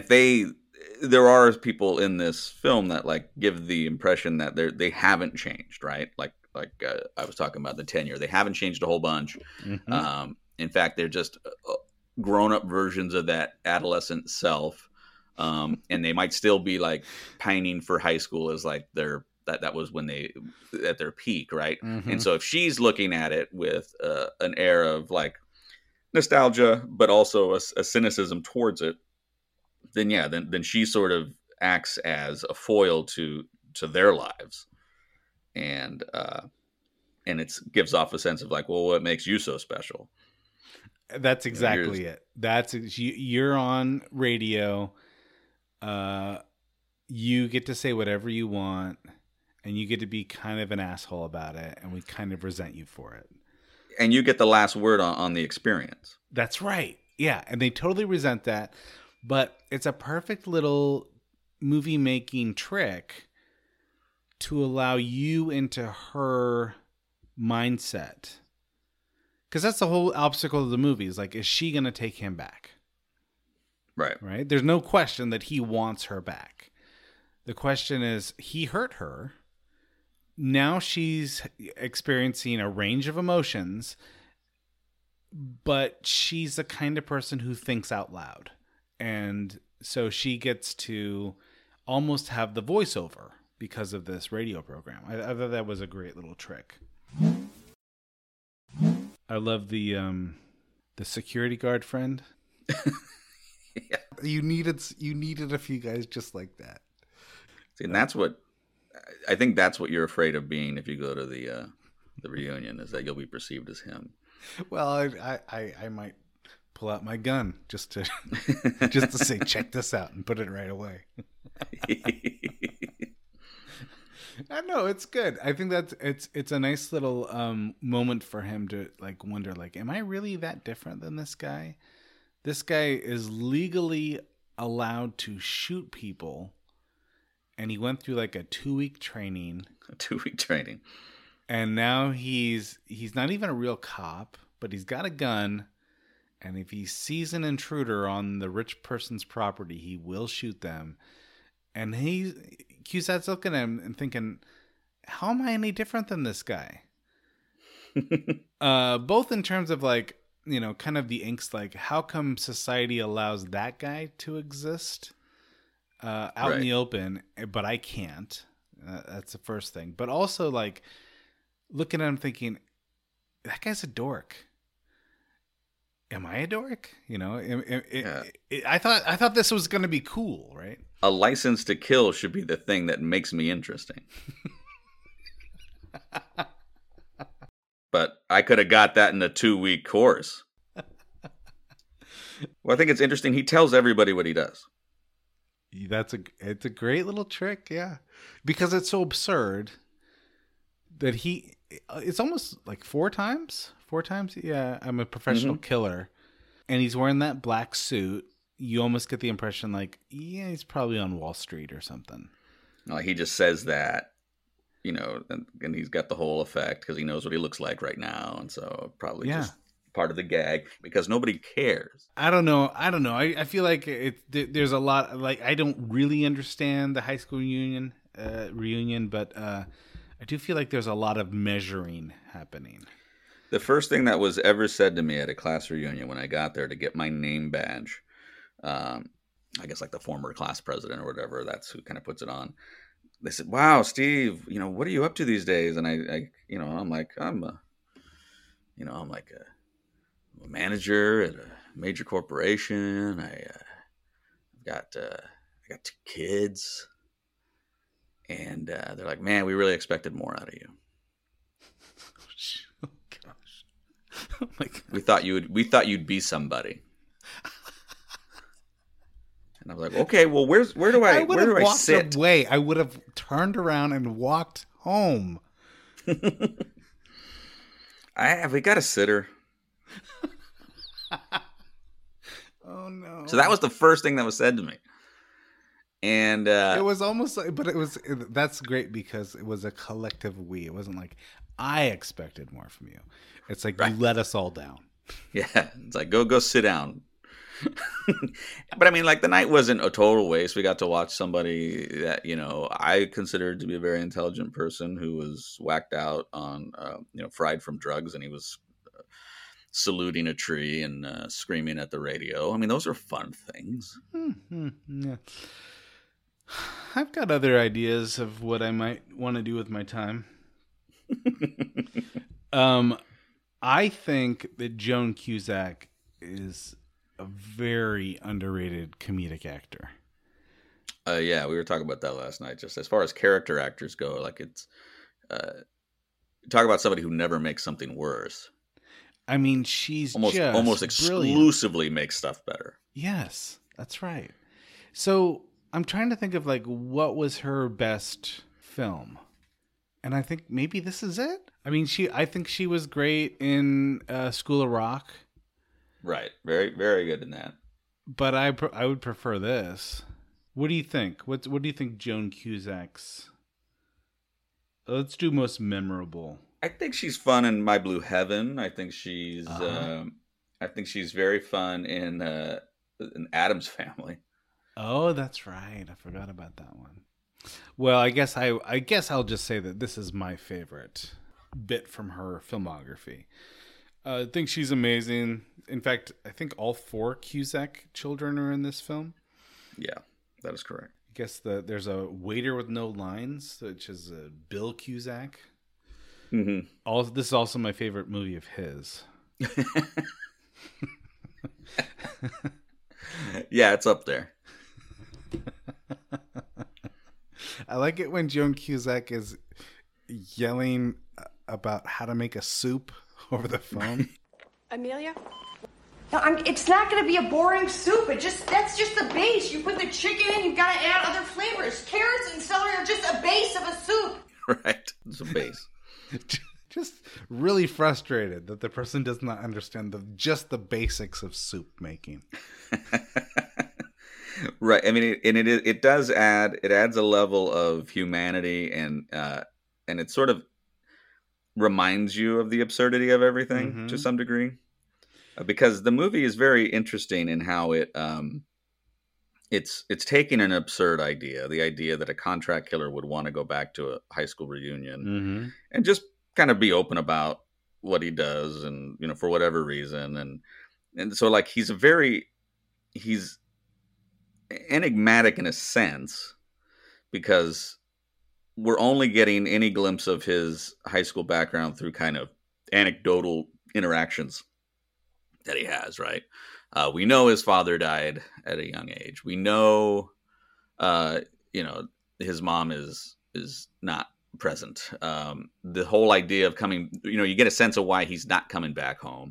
S4: there are people in this film that like give the impression that they haven't changed, right? Like I was talking about the tenure, they haven't changed a whole bunch. Mm-hmm. In fact, they're just grown-up versions of that adolescent self, and they might still be like pining for high school as like that was when they at their peak, right? Mm-hmm. And so if she's looking at it with an air of like nostalgia, but also a cynicism towards it, then she sort of acts as a foil to their lives, and it gives off a sense of like, well, what makes you so special?
S5: That's exactly it. You're on radio. You get to say whatever you want. And you get to be kind of an asshole about it, and we kind of resent you for it.
S4: And you get the last word on the experience.
S5: That's right. Yeah, and they totally resent that. But it's a perfect little movie-making trick to allow you into her mindset. Because that's the whole obstacle of the movie. Is like, is she going to take him back?
S4: Right.
S5: Right? There's no question that he wants her back. The question is, he hurt her. Now she's experiencing a range of emotions, but she's the kind of person who thinks out loud. And so she gets to almost have the voiceover because of this radio program. I thought that was a great little trick. I love the security guard friend.
S10: Yeah.
S5: You needed a few guys just like that.
S4: See, and that's what I think. That's what you're afraid of being if you go to the reunion, is that you'll be perceived as him.
S5: Well, I might pull out my gun just to say, check this out, and put it right away. I know, it's good. I think it's a nice little moment for him to like wonder, like, am I really that different than this guy? This guy is legally allowed to shoot people, and he went through like a 2-week training.
S4: A 2-week training.
S5: And now he's not even a real cop, but he's got a gun, and if he sees an intruder on the rich person's property, he will shoot them. And Cusack's looking at him and thinking, how am I any different than this guy? Both in terms of like, you know, kind of the angst, like how come society allows that guy to exist out in the open, but I can't. That's the first thing. But also like looking at him thinking, that guy's a dork. Am I a dork? You know, I thought this was going to be cool, right?
S4: A license to kill should be the thing that makes me interesting. But I could have got that in a 2-week course. Well, I think it's interesting. He tells everybody what he does.
S5: It's a great little trick, yeah. Because it's so absurd that it's almost like 4 times. 4 times? Yeah, I'm a professional killer. And he's wearing that black suit. You almost get the impression like, yeah, he's probably on Wall Street or something.
S4: No, he just says that, you know, and he's got the whole effect because he knows what he looks like right now. And so probably just part of the gag because nobody cares.
S5: I don't know. I feel like there's a lot, like, I don't really understand the high school reunion, but I do feel like there's a lot of measuring happening.
S4: The first thing that was ever said to me at a class reunion when I got there to get my name badge, I guess like the former class president or whatever, that's who kind of puts it on. They said, "Wow, Steve, you know, what are you up to these days?" And I you know, I'm like a manager at a major corporation. I've got 2 kids, and they're like, "Man, we really expected more out of you."
S5: Oh gosh! Oh my God.
S4: We thought you'd be somebody. And I was like, okay, well, where do I sit?
S5: Away. I would have turned around and walked home.
S4: Have we got a sitter?
S5: Oh no!
S4: So that was the first thing that was said to me, and
S5: it was almost like, but that's great because it was a collective we. It wasn't like I expected more from you. It's like you let us all down.
S4: Yeah, it's like go sit down. But I mean, like, the night wasn't a total waste. We got to watch somebody that, you know, I considered to be a very intelligent person who was whacked out on, fried from drugs, and he was saluting a tree and screaming at the radio. I mean, those are fun things.
S5: Yeah. I've got other ideas of what I might want to do with my time. I think that Joan Cusack is a very underrated comedic actor.
S4: Yeah, we were talking about that last night. Just as far as character actors go, like, it's talk about somebody who never makes something worse.
S5: I mean, she's
S4: almost exclusively makes stuff better.
S5: Yes, that's right. So I'm trying to think of like what was her best film, and I think maybe this is it. I mean, I think she was great in School of Rock.
S4: Right. Very, very good in that.
S5: But I would prefer this. What do you think? What do you think Joan Cusack's... Let's do most memorable.
S4: I think she's fun in My Blue Heaven. I think she's very fun in Addams Family.
S5: Oh, that's right. I forgot about that one. Well, I guess I'll just say that this is my favorite bit from her filmography. I think she's amazing. In fact, I think all 4 Cusack children are in this film.
S4: Yeah, that is correct.
S5: I guess there's a waiter with no lines, which is Bill Cusack.
S4: Mm-hmm.
S5: This is also my favorite movie of his.
S4: Yeah, it's up there.
S5: I like it when Joan Cusack is yelling about how to make a soup over the phone.
S11: Amelia? No, it's not going to be a boring soup. That's just the base. You put the chicken in, you've got to add other flavors. Carrots and celery are just a base of a soup.
S4: Right, it's a base.
S5: Just really frustrated that the person does not understand just the basics of soup making.
S4: Right. I mean, it does add, it adds a level of humanity, and it sort of reminds you of the absurdity of everything to some degree, because the movie is very interesting in how it's taking an absurd idea, the idea that a contract killer would want to go back to a high school reunion and just kind of be open about what he does, and for whatever reason, and so like he's enigmatic in a sense, because we're only getting any glimpse of his high school background through kind of anecdotal interactions that he has, right? We know his father died at a young age. We know, his mom is not present. The whole idea of coming, you get a sense of why he's not coming back home,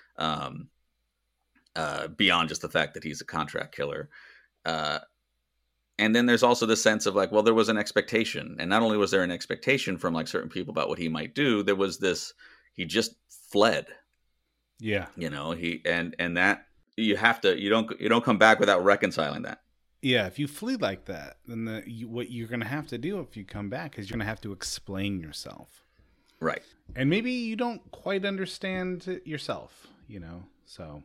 S4: beyond just the fact that he's a contract killer. And then there's also this sense of like, well, there was an expectation. And not only was there an expectation from like certain people about what he might do, there was this, he just fled.
S5: Yeah.
S4: And that you don't come back without reconciling that.
S5: Yeah. If you flee like that, then what you're going to have to do if you come back is you're going to have to explain yourself.
S4: Right.
S5: And maybe you don't quite understand it yourself, so.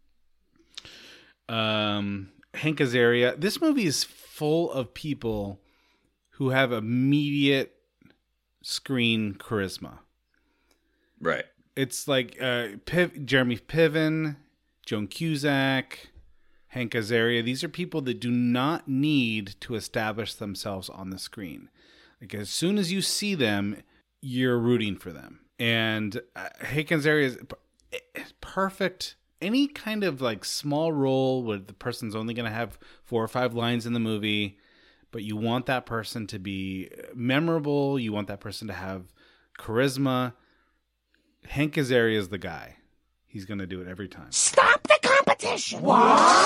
S5: Hank Azaria. This movie is full of people who have immediate screen charisma.
S4: Right.
S5: It's like Jeremy Piven, Joan Cusack, Hank Azaria. These are people that do not need to establish themselves on the screen. Like as soon as you see them, you're rooting for them. And Hank Azaria is perfect. Any kind of like small role where the person's only going to have 4 or 5 lines in the movie, but you want that person to be memorable. You want that person to have charisma. Hank Azaria is the guy. He's going to do it every time.
S12: Stop the competition! What?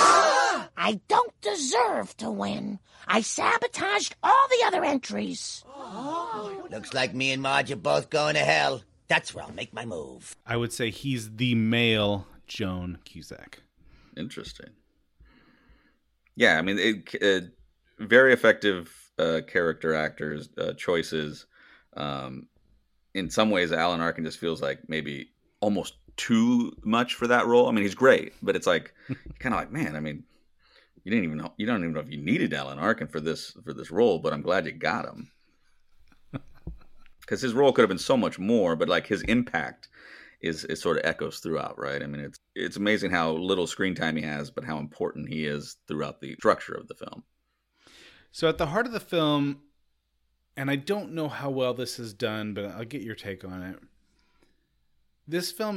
S12: I don't deserve to win. I sabotaged all the other entries.
S13: Oh. Looks like me and Marge are both going to hell. That's where I'll make my move.
S5: I would say he's the male Joan Cusack.
S4: Interesting. Yeah, I mean, very effective character actors, choices. In some ways, Alan Arkin just feels like maybe almost too much for that role. I mean, he's great, but it's like kind of like, man, I mean, you don't even know if you needed Alan Arkin for this role, but I'm glad you got him, because his role could have been so much more. But like his impact is sort of echoes throughout, right? I mean, it's amazing how little screen time he has, but how important he is throughout the structure of the film.
S5: So at the heart of the film, and I don't know how well this is done, but I'll get your take on it. This film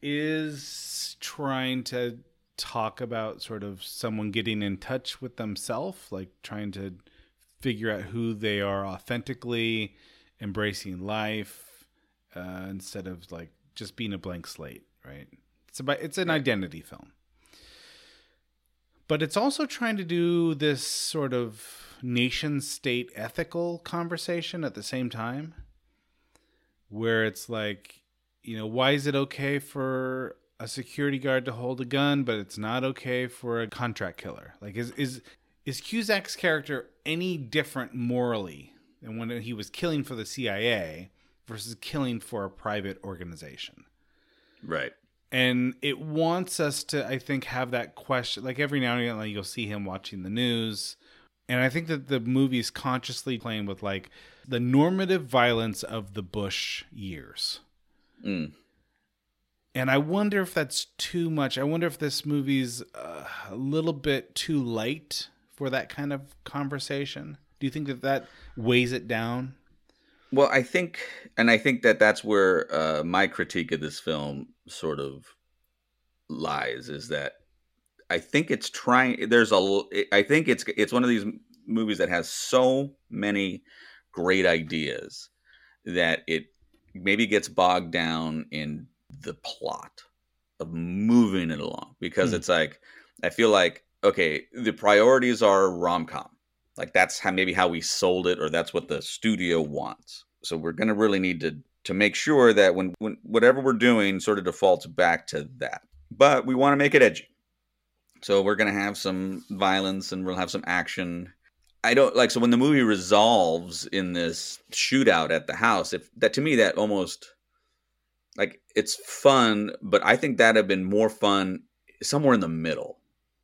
S5: is trying to talk about sort of someone getting in touch with themselves, like trying to figure out who they are authentically, embracing life, instead of like just being a blank slate, right? It's an identity film. But it's also trying to do this sort of nation-state ethical conversation at the same time, where it's like, why is it okay for a security guard to hold a gun, but it's not okay for a contract killer? Like, is Cusack's character any different morally than when he was killing for the CIA versus killing for a private organization?
S4: Right.
S5: And it wants us to, I think, have that question. Like every now and again, like, you'll see him watching the news. And I think that the movie is consciously playing with like the normative violence of the Bush years. And I wonder if that's too much. I wonder if this movie's a little bit too light for that kind of conversation. Do you think that weighs it down?
S4: Well, I think that that's where my critique of this film sort of lies, is that I think it's trying. I think it's one of these movies that has so many great ideas that it maybe gets bogged down in the plot of moving it along, because it's like, I feel like, okay, the priorities are rom-com. Like that's how we sold it, or that's what the studio wants. So we're going to really need to make sure that when whatever we're doing sort of defaults back to that. But we want to make it edgy. So we're going to have some violence and we'll have some action. So when the movie resolves in this shootout at the house, to me that almost, like, it's fun, but I think that'd have been more fun somewhere in the middle.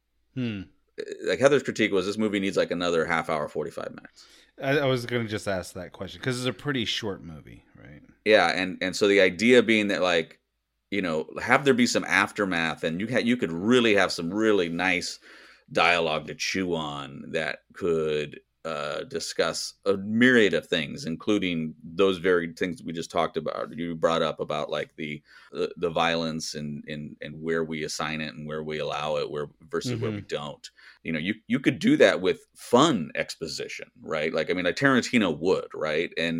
S4: Like Heather's critique was, this movie needs like another half hour, 45 minutes.
S5: I was going to just ask that question because it's a pretty short movie, right?
S4: Yeah, and so the idea being that, like, you know, have there be some aftermath, and you could really have some really nice dialogue to chew on that could discuss a myriad of things, including those very things we just talked about. You brought up about like the violence and where we assign it and where we allow it, versus where we don't. You know, you could do that with fun exposition, right? Like, I mean, like Tarantino would, right? And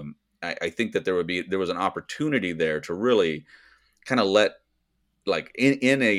S4: I think that there was an opportunity there to really kind of let, like, in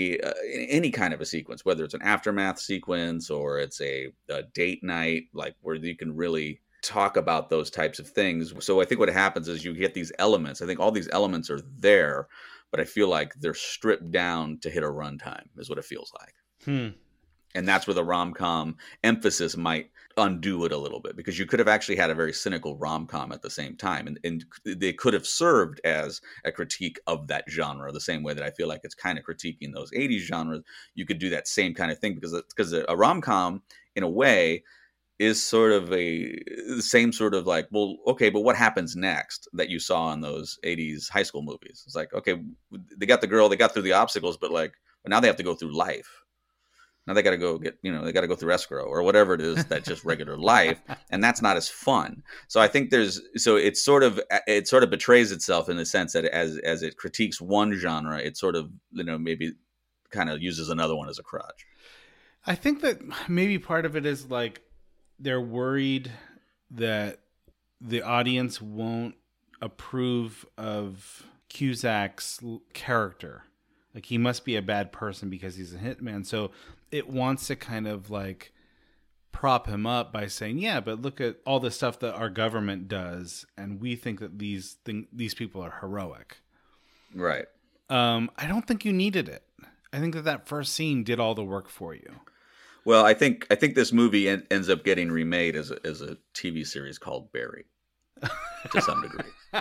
S4: any kind of a sequence, whether it's an aftermath sequence or it's a date night, like where you can really talk about those types of things. So I think what happens is you get these elements. I think all these elements are there, but I feel like they're stripped down to hit a runtime is what it feels like. And that's where the rom-com emphasis might undo it a little bit, because you could have actually had a very cynical rom-com at the same time. And they could have served as a critique of that genre, the same way that I feel like it's kind of critiquing those 80s genres. You could do that same kind of thing, because a rom-com, in a way, is sort of the same sort of like, well, okay, but what happens next that you saw in those 80s high school movies? It's like, okay, they got the girl, they got through the obstacles, but now they have to go through life. Now they got to go they got to go through escrow or whatever it is, that's just regular life. And that's not as fun. So I think it sort of betrays itself in the sense that as it critiques one genre, it sort of, maybe kind of uses another one as a crutch.
S5: I think that maybe part of it is like, they're worried that the audience won't approve of Cusack's character. Like, he must be a bad person because he's a hitman. So it wants to kind of like prop him up by saying, yeah, but look at all the stuff that our government does, and we think that these people are heroic.
S4: Right.
S5: I don't think you needed it. I think that first scene did all the work for you.
S4: Well, I think this movie ends up getting remade as a TV series called Barry, to some degree.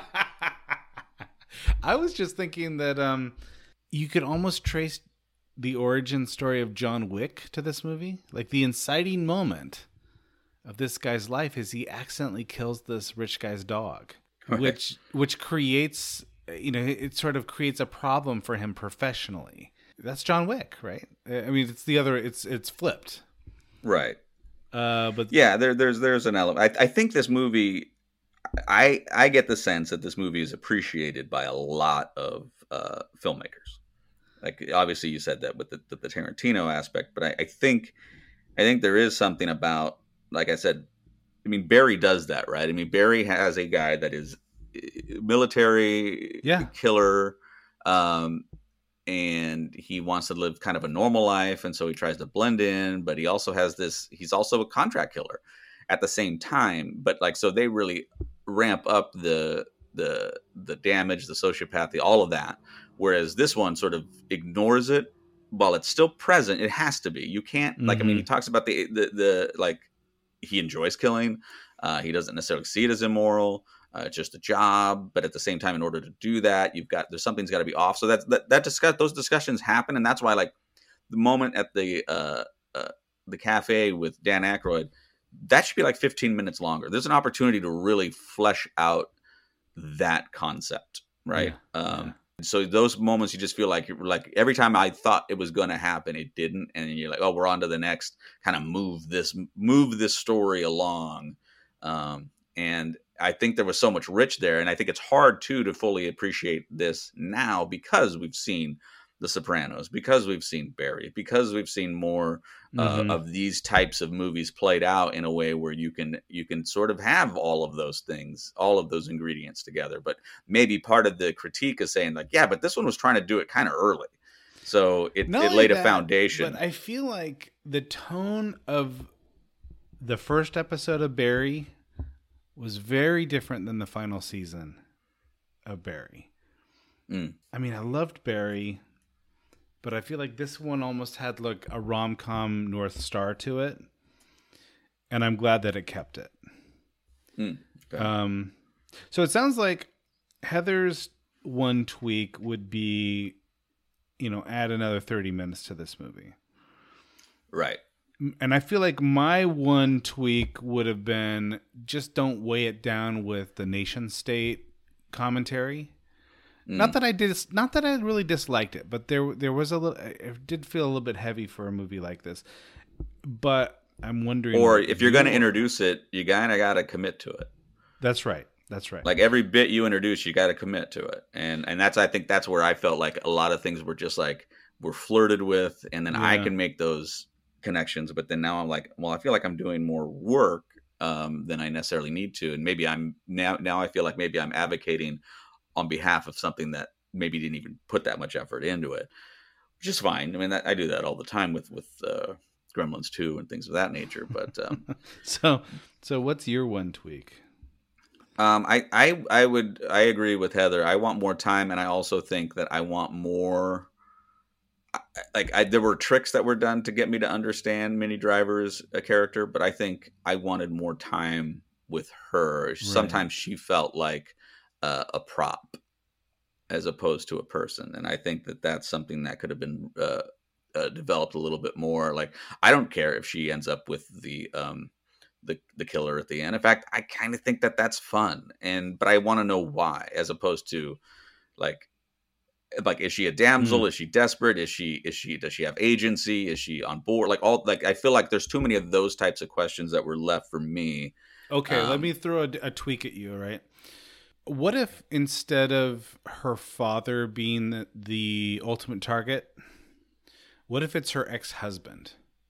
S5: I was just thinking that you could almost trace the origin story of John Wick to this movie. Like, the inciting moment of this guy's life is he accidentally kills this rich guy's dog, right. which creates, it sort of creates a problem for him professionally. That's John Wick, right? I mean, it's flipped,
S4: right?
S5: But
S4: yeah, there's an element. I think this movie, I get the sense that this movie is appreciated by a lot of filmmakers. Like, obviously, you said that with the Tarantino aspect, but I think there is something about, like I said, I mean, Barry does that, right? I mean, Barry has a guy that is military, killer. And he wants to live kind of a normal life, and so he tries to blend in, but he also has he's also a contract killer at the same time. But so they really ramp up the damage, the sociopathy, all of that. Whereas this one sort of ignores it while it's still present. It has to be. You can't, I mean, he talks about the he enjoys killing. He doesn't necessarily see it as immoral. It's just a job, but at the same time, in order to do that, something's got to be off. So those discussions happen, and that's why, like, the moment at the cafe with Dan Aykroyd, that should be like 15 minutes longer. There's an opportunity to really flesh out that concept, right? So those moments you just feel like every time I thought it was going to happen, it didn't, and you're like, oh, we're on to the next. Kind of move this story along, and I think there was so much rich there, and I think it's hard too to fully appreciate this now because we've seen The Sopranos, because we've seen Barry, because we've seen more of these types of movies played out in a way where you can sort of have all of those things, all of those ingredients together. But maybe part of the critique is saying like, yeah, but this one was trying to do it kind of early. So it laid a foundation.
S5: But I feel like the tone of the first episode of Barry was very different than the final season of Barry. I mean, I loved Barry, but I feel like this one almost had like a rom-com North Star to it, and I'm glad that it kept it.
S4: Okay.
S5: So it sounds like Heather's one tweak would be, add another 30 minutes to this movie.
S4: Right.
S5: And I feel like my one tweak would have been just don't weigh it down with the nation state commentary. Not that I really disliked it, but there was a little. It did feel a little bit heavy for a movie like this. But I'm wondering,
S4: or if you're going to introduce it, you kind of got to commit to it.
S5: That's right. Like
S4: every bit you introduce, you got to commit to it, and I think that's where I felt like a lot of things were just like were flirted with, and then I can make those connections, but then now I'm like, well, I feel like I'm doing more work than I necessarily need to, and maybe I'm now I feel like maybe I'm advocating on behalf of something that maybe didn't even put that much effort into it, which is fine. I mean, I do that all the time with Gremlins 2 and things of that nature. But
S5: so what's your one tweak?
S4: I agree with Heather. I want more time, and I also think that I want more. There were tricks that were done to get me to understand Minnie Driver's character, but I think I wanted more time with her. Right. Sometimes she felt like a prop as opposed to a person, and I think that that's something that could have been developed a little bit more. Like, I don't care if she ends up with the killer at the end. In fact, I kind of think that that's fun, but I want to know why, as opposed to like, is she a damsel? Is she desperate? Does she have agency? Is she on board? I feel like there's too many of those types of questions that were left for me.
S5: Okay, let me throw a tweak at you, all right? What if instead of her father being the ultimate target, what if it's her ex-husband?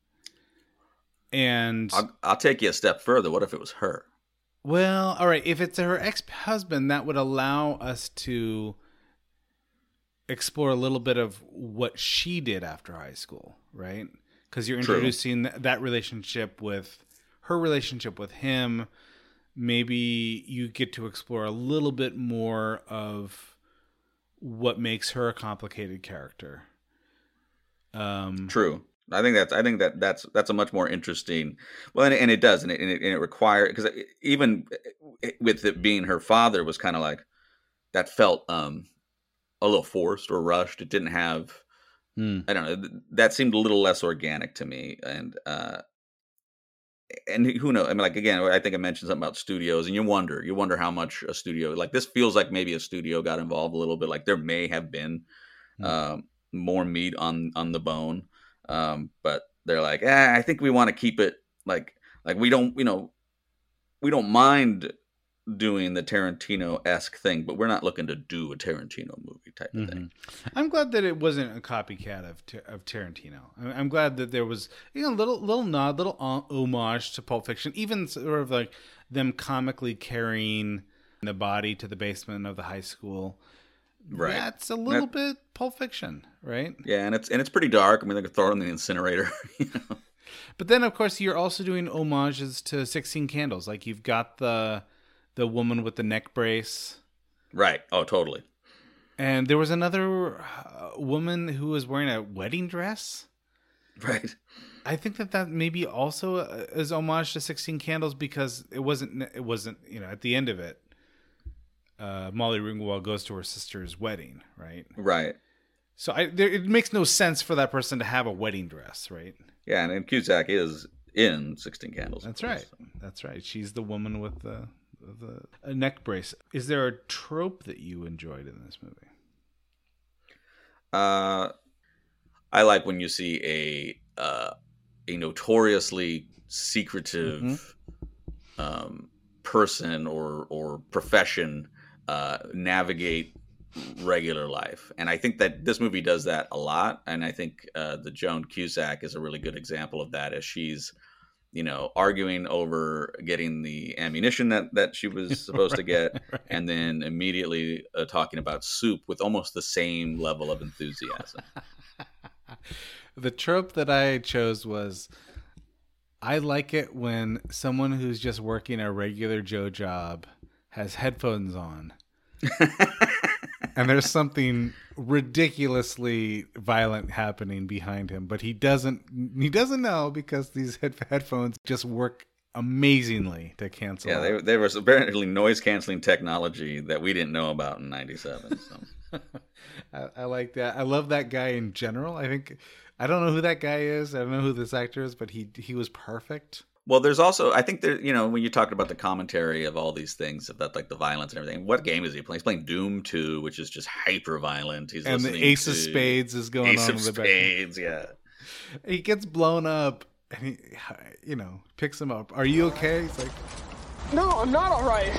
S5: And
S4: I'll take you a step further. What if it was her?
S5: Well, all right. If it's her ex-husband, that would allow us to explore a little bit of what she did after high school, right? Because you're introducing that relationship with her relationship with him. Maybe you get to explore a little bit more of what makes her a complicated character.
S4: True. I think that's a much more interesting. Well, and it does, and it requires, because even with it being her father was kind of like that felt a little forced or rushed. It didn't have, I don't know. That seemed a little less organic to me, and who knows? I mean, like, again, I think I mentioned something about studios, and you wonder how much a studio, like, this feels like maybe a studio got involved a little bit. Like, there may have been more meat on the bone, but they're like, I think we want to keep it like we don't mind doing the Tarantino-esque thing, but we're not looking to do a Tarantino movie type of thing.
S5: I'm glad that it wasn't a copycat of Tarantino. I'm glad that there was a little nod, little homage to Pulp Fiction, even sort of like them comically carrying the body to the basement of the high school. Right. That's a little bit Pulp Fiction, right?
S4: Yeah, and it's pretty dark. I mean, they could throw it in the incinerator,
S5: But then, of course, you're also doing homages to 16 Candles. Like, you've got the woman with the neck brace.
S4: Right. Oh, totally.
S5: And there was another woman who was wearing a wedding dress.
S4: Right.
S5: I think that maybe also is homage to 16 Candles, because it wasn't, at the end of it, Molly Ringwald goes to her sister's wedding, right?
S4: Right.
S5: So it makes no sense for that person to have a wedding dress, right?
S4: Yeah, and Cusack is in 16 Candles.
S5: That's right. That's right. She's the woman with a neck brace. Is there a trope that you enjoyed in this movie?
S4: I like when you see a notoriously secretive person or profession navigate regular life, and I think that this movie does that a lot. And I think the Joan Cusack is a really good example of that, as she's arguing over getting the ammunition that she was supposed to get,
S5: right.
S4: And then immediately talking about soup with almost the same level of enthusiasm.
S5: The trope that I chose was, I like it when someone who's just working a regular Joe job has headphones on. And there's something ridiculously violent happening behind him, but he doesn't know, because these headphones just work amazingly to cancel out.
S4: Yeah, they were apparently noise canceling technology that we didn't know about in '97. So.
S5: I like that. I love that guy in general. I don't know who that guy is. I don't know who this actor is, but he was perfect.
S4: Well, there's also, I think there, when you talked about the commentary of all these things about like the violence and everything, what game is he playing? He's playing Doom 2, which is just hyper violent. He's
S5: and the Ace of Spades is going on.
S4: Ace of Spades, yeah.
S5: He gets blown up, and he, picks him up. Are you okay? He's like,
S14: no, I'm not all right.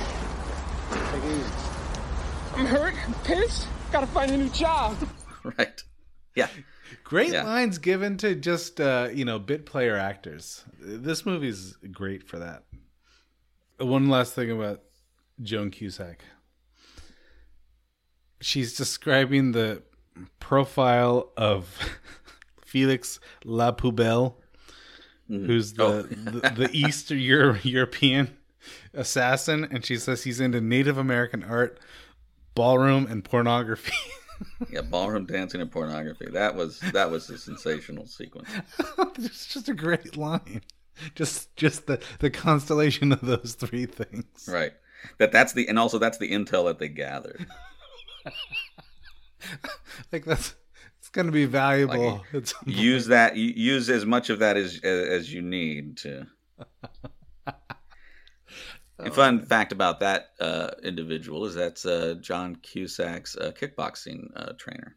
S14: I'm hurt. I'm pissed. Gotta find a new job.
S4: Right. Yeah.
S5: Great lines given to just, bit player actors. This movie's great for that. One last thing about Joan Cusack. She's describing the profile of Felix La Poubelle, who's the East European assassin, and she says he's into Native American art, ballroom, and pornography.
S4: Yeah, ballroom dancing and pornography. That was a sensational sequence.
S5: It's just a great line. Just the constellation of those three things.
S4: Right. That's the intel that they gathered.
S5: Like it's going to be valuable.
S4: Like, use as much of that as you need to. A fun fact about that individual is that's John Cusack's kickboxing trainer.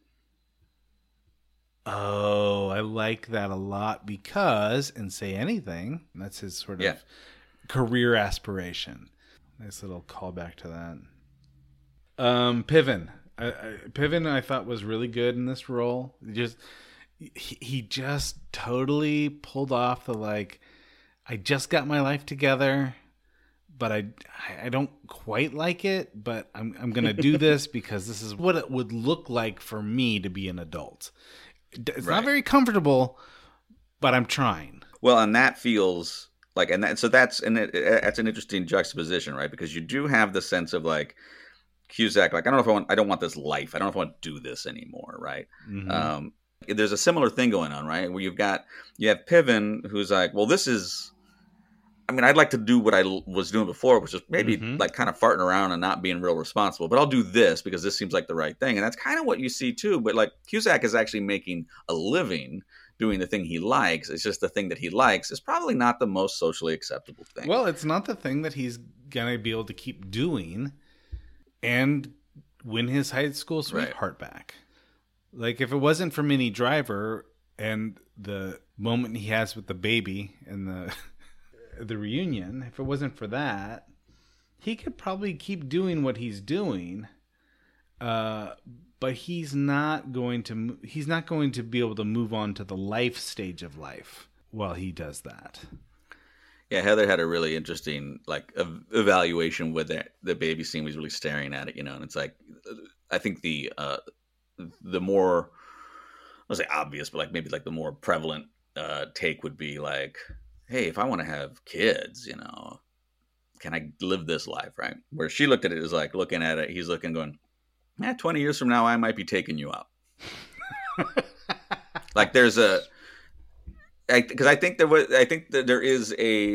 S5: Oh, I like that a lot, because in Say Anything, that's his sort of career aspiration. Nice little callback to that. Piven. Piven, I thought, was really good in this role. He just totally pulled off the I just got my life together, but I don't quite like it, but I'm going to do this because this is what it would look like for me to be an adult. It's not very comfortable, but I'm trying.
S4: Well, and that feels like, that's an interesting juxtaposition, right? Because you do have the sense of Cusack, I don't know if I don't want this life. I don't know if I want to do this anymore, right? Mm-hmm. There's a similar thing going on, right? Where you have Piven, who's like, well, this is, I'd like to do what I was doing before, which is maybe kind of farting around and not being real responsible, but I'll do this because this seems like the right thing. And that's kind of what you see too. But Cusack is actually making a living doing the thing he likes. It's just the thing that he likes is probably not the most socially acceptable thing.
S5: Well, it's not the thing that he's going to be able to keep doing and win his high school sweetheart back. If it wasn't for Minnie Driver and the moment he has with the baby and the reunion, if it wasn't for that, he could probably keep doing what he's doing, but he's not going to be able to move on to the life stage of life while he does that.
S4: Yeah, Heather had a really interesting evaluation with the baby scene. Was really staring at it, and it's I think the more, I'll say obvious, but maybe the more prevalent take would be hey, if I want to have kids, can I live this life, right? Where she looked at it as looking at it, he's looking, going, 20 years from now, I might be taking you out. There's a, because I think that there is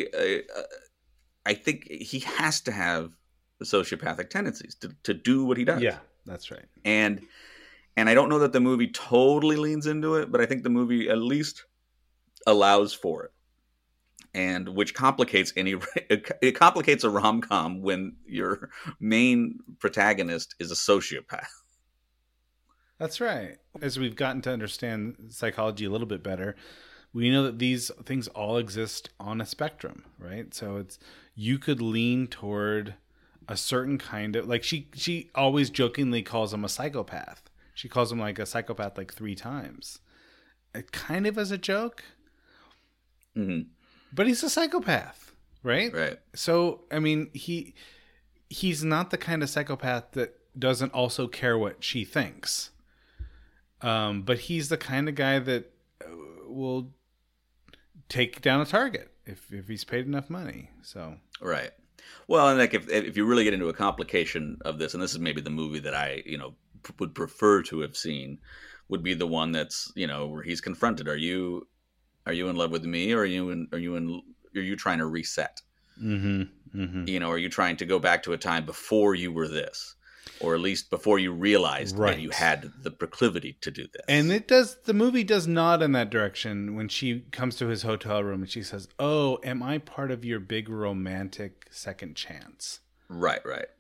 S4: I think he has to have the sociopathic tendencies to do what he does.
S5: Yeah, that's right.
S4: And I don't know that the movie totally leans into it, but I think the movie at least allows for it. And which complicates it complicates a rom-com when your main protagonist is a sociopath.
S5: That's right. As we've gotten to understand psychology a little bit better, we know that these things all exist on a spectrum, right? So it's, you could lean toward a certain kind of, like she always jokingly calls him a psychopath. She calls him like a psychopath like 3 times. It kind of as a joke.
S4: Mm-hmm.
S5: But he's a psychopath, right?
S4: Right.
S5: So, I mean, he's not the kind of psychopath that doesn't also care what she thinks. But he's the kind of guy that will take down a target if he's paid enough money. So
S4: right. Well, and like if you really get into a complication of this, and this is maybe the movie that I would prefer to have seen, would be the one that's where he's confronted. Are you in love with me, or are you trying to reset?
S5: Mm-hmm. Mm-hmm.
S4: Are you trying to go back to a time before you were this? Or at least before you realized that you had the proclivity to do this.
S5: And the movie does nod in that direction when she comes to his hotel room and she says, "Oh, am I part of your big romantic second chance?"
S4: Right.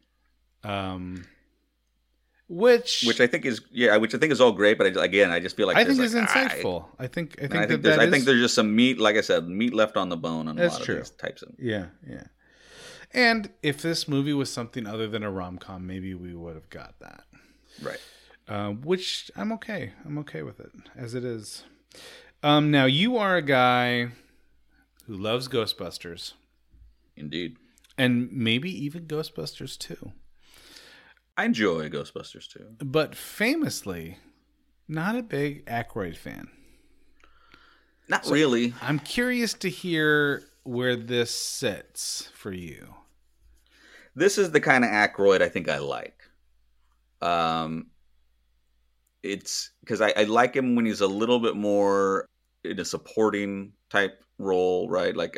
S5: Which
S4: I think is all great, but I just feel like
S5: I think is insightful. I think
S4: there's just some meat, like I said, meat left on the bone on a lot of these types of.
S5: Yeah. And if this movie was something other than a rom-com, maybe we would have got that.
S4: Right.
S5: Which I'm okay. I'm okay with it as it is. Now, you are a guy who loves Ghostbusters.
S4: Indeed.
S5: And maybe even Ghostbusters 2.
S4: I enjoy Ghostbusters 2.
S5: But famously, not a big Aykroyd fan.
S4: Not really.
S5: I'm curious to hear where this sits for you.
S4: This is the kind of Aykroyd I think I like. It's because I like him when he's a little bit more in a supporting type role, right? Like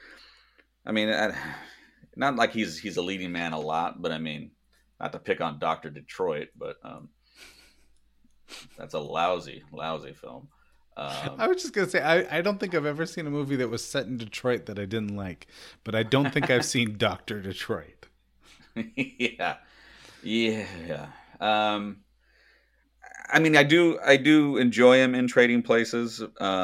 S4: not like he's a leading man a lot, but I mean, not to pick on Dr. Detroit, but that's a lousy film.
S5: I was just going to say, I don't think I've ever seen a movie that was set in Detroit that I didn't like, but I don't think I've seen Dr. Detroit.
S4: Yeah. I mean, I do enjoy him in Trading Places.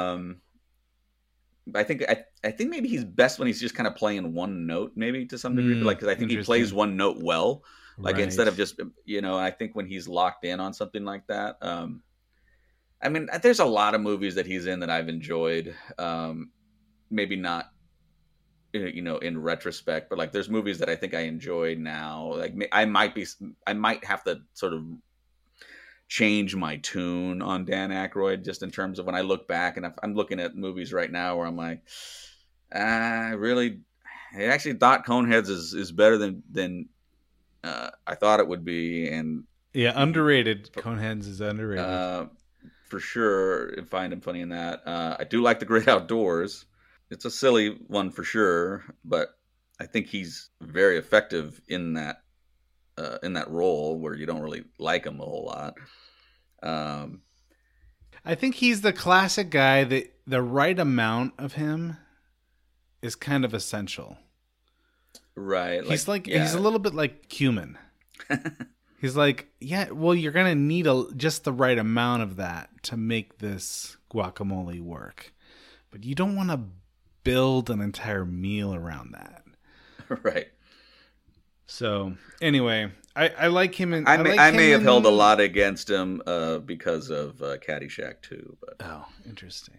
S4: I think maybe he's best when he's just kind of playing one note, maybe to some degree. Like, 'cause I think he plays one note well. Like, right. Instead of just, I think when he's locked in on something like that. I mean, there's a lot of movies that he's in that I've enjoyed. Maybe not, in retrospect, but like there's movies that I think I enjoy now. Like I might have to sort of change my tune on Dan Aykroyd just in terms of when I look back, and if I'm looking at movies right now where I'm like, I actually thought Coneheads is better than I thought it would be, and
S5: underrated. Coneheads is underrated.
S4: For sure, find him funny in that. I do like The Great Outdoors. It's a silly one for sure, but I think he's very effective in that role where you don't really like him a whole lot.
S5: I think he's the classic guy that the right amount of him is kind of essential.
S4: Right.
S5: He's he's a little bit like cumin. He's like, you're going to need just the right amount of that to make this guacamole work. But you don't want to build an entire meal around that.
S4: Right.
S5: So, anyway, I like him.
S4: I may have held a lot against him because of Caddyshack 2. But.
S5: Oh, interesting.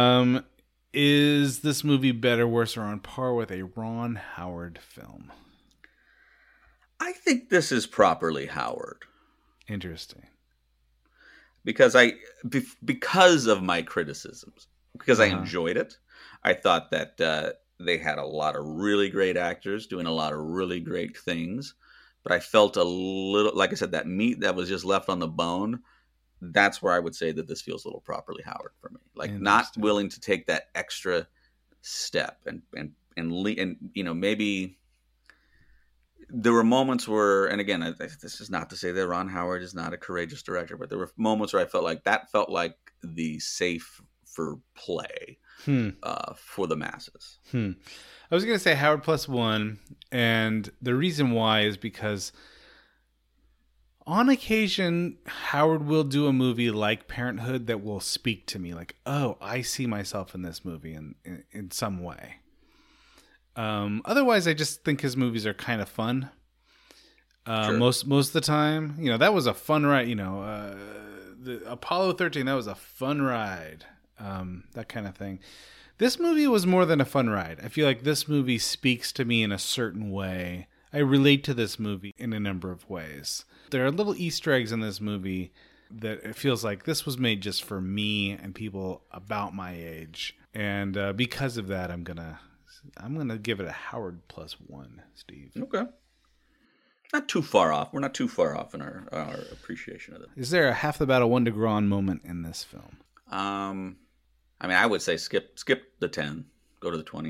S5: Is this movie better, worse, or on par with a Ron Howard film?
S4: I think this is properly Howard.
S5: Interesting.
S4: Because of my criticisms, because I enjoyed it. I thought that they had a lot of really great actors doing a lot of really great things, but I felt a little, like I said, that meat that was just left on the bone. That's where I would say that this feels a little properly Howard for me. Like not willing to take that extra step and maybe. There were moments where, and again, this is not to say that Ron Howard is not a courageous director, but there were moments where I felt like the safe for play for the masses.
S5: I was going to say Howard +1, and the reason why is because On occasion, Howard will do a movie like Parenthood that will speak to me, like, oh, I see myself in this movie in some way. Otherwise, I just think his movies are kind of fun. Sure. Most of the time, that was a fun ride. The Apollo 13, that was a fun ride. That kind of thing. This movie was more than a fun ride. I feel like this movie speaks to me in a certain way. I relate to this movie in a number of ways. There are little Easter eggs in this movie that it feels like this was made just for me and people about my age. And because of that, I'm gonna give it a Howard +1, Steve.
S4: Okay. Not too far off. We're not too far off in our appreciation of it.
S5: Is there a half the battle, one to Gron moment in this film?
S4: I mean, I would say skip the 10, go to the 20.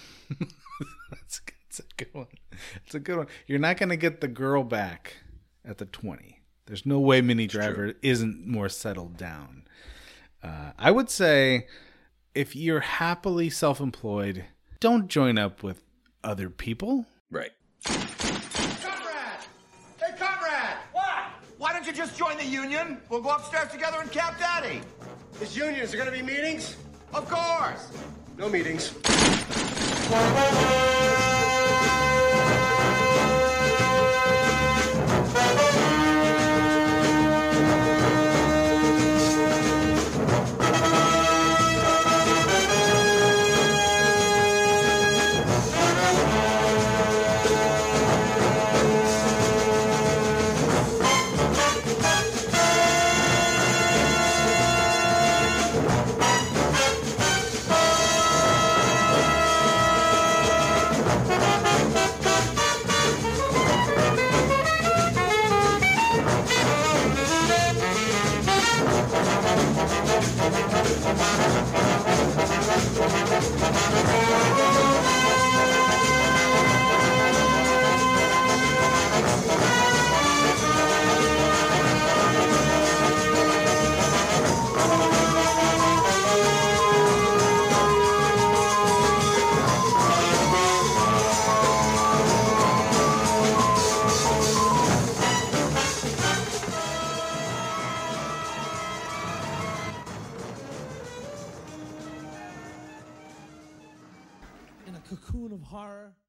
S5: That's a good one. It's a good one. You're not going to get the girl back at the 20. There's no way Minnie Driver isn't more settled down. I would say if you're happily self-employed, don't join up with other people.
S4: Right.
S2: Comrade! Hey, comrade! What? Why don't you just join the union? We'll go upstairs together and Camp Daddy.
S7: This union, is there going to be meetings?
S2: Of course.
S7: No meetings.
S15: In a cocoon of horror,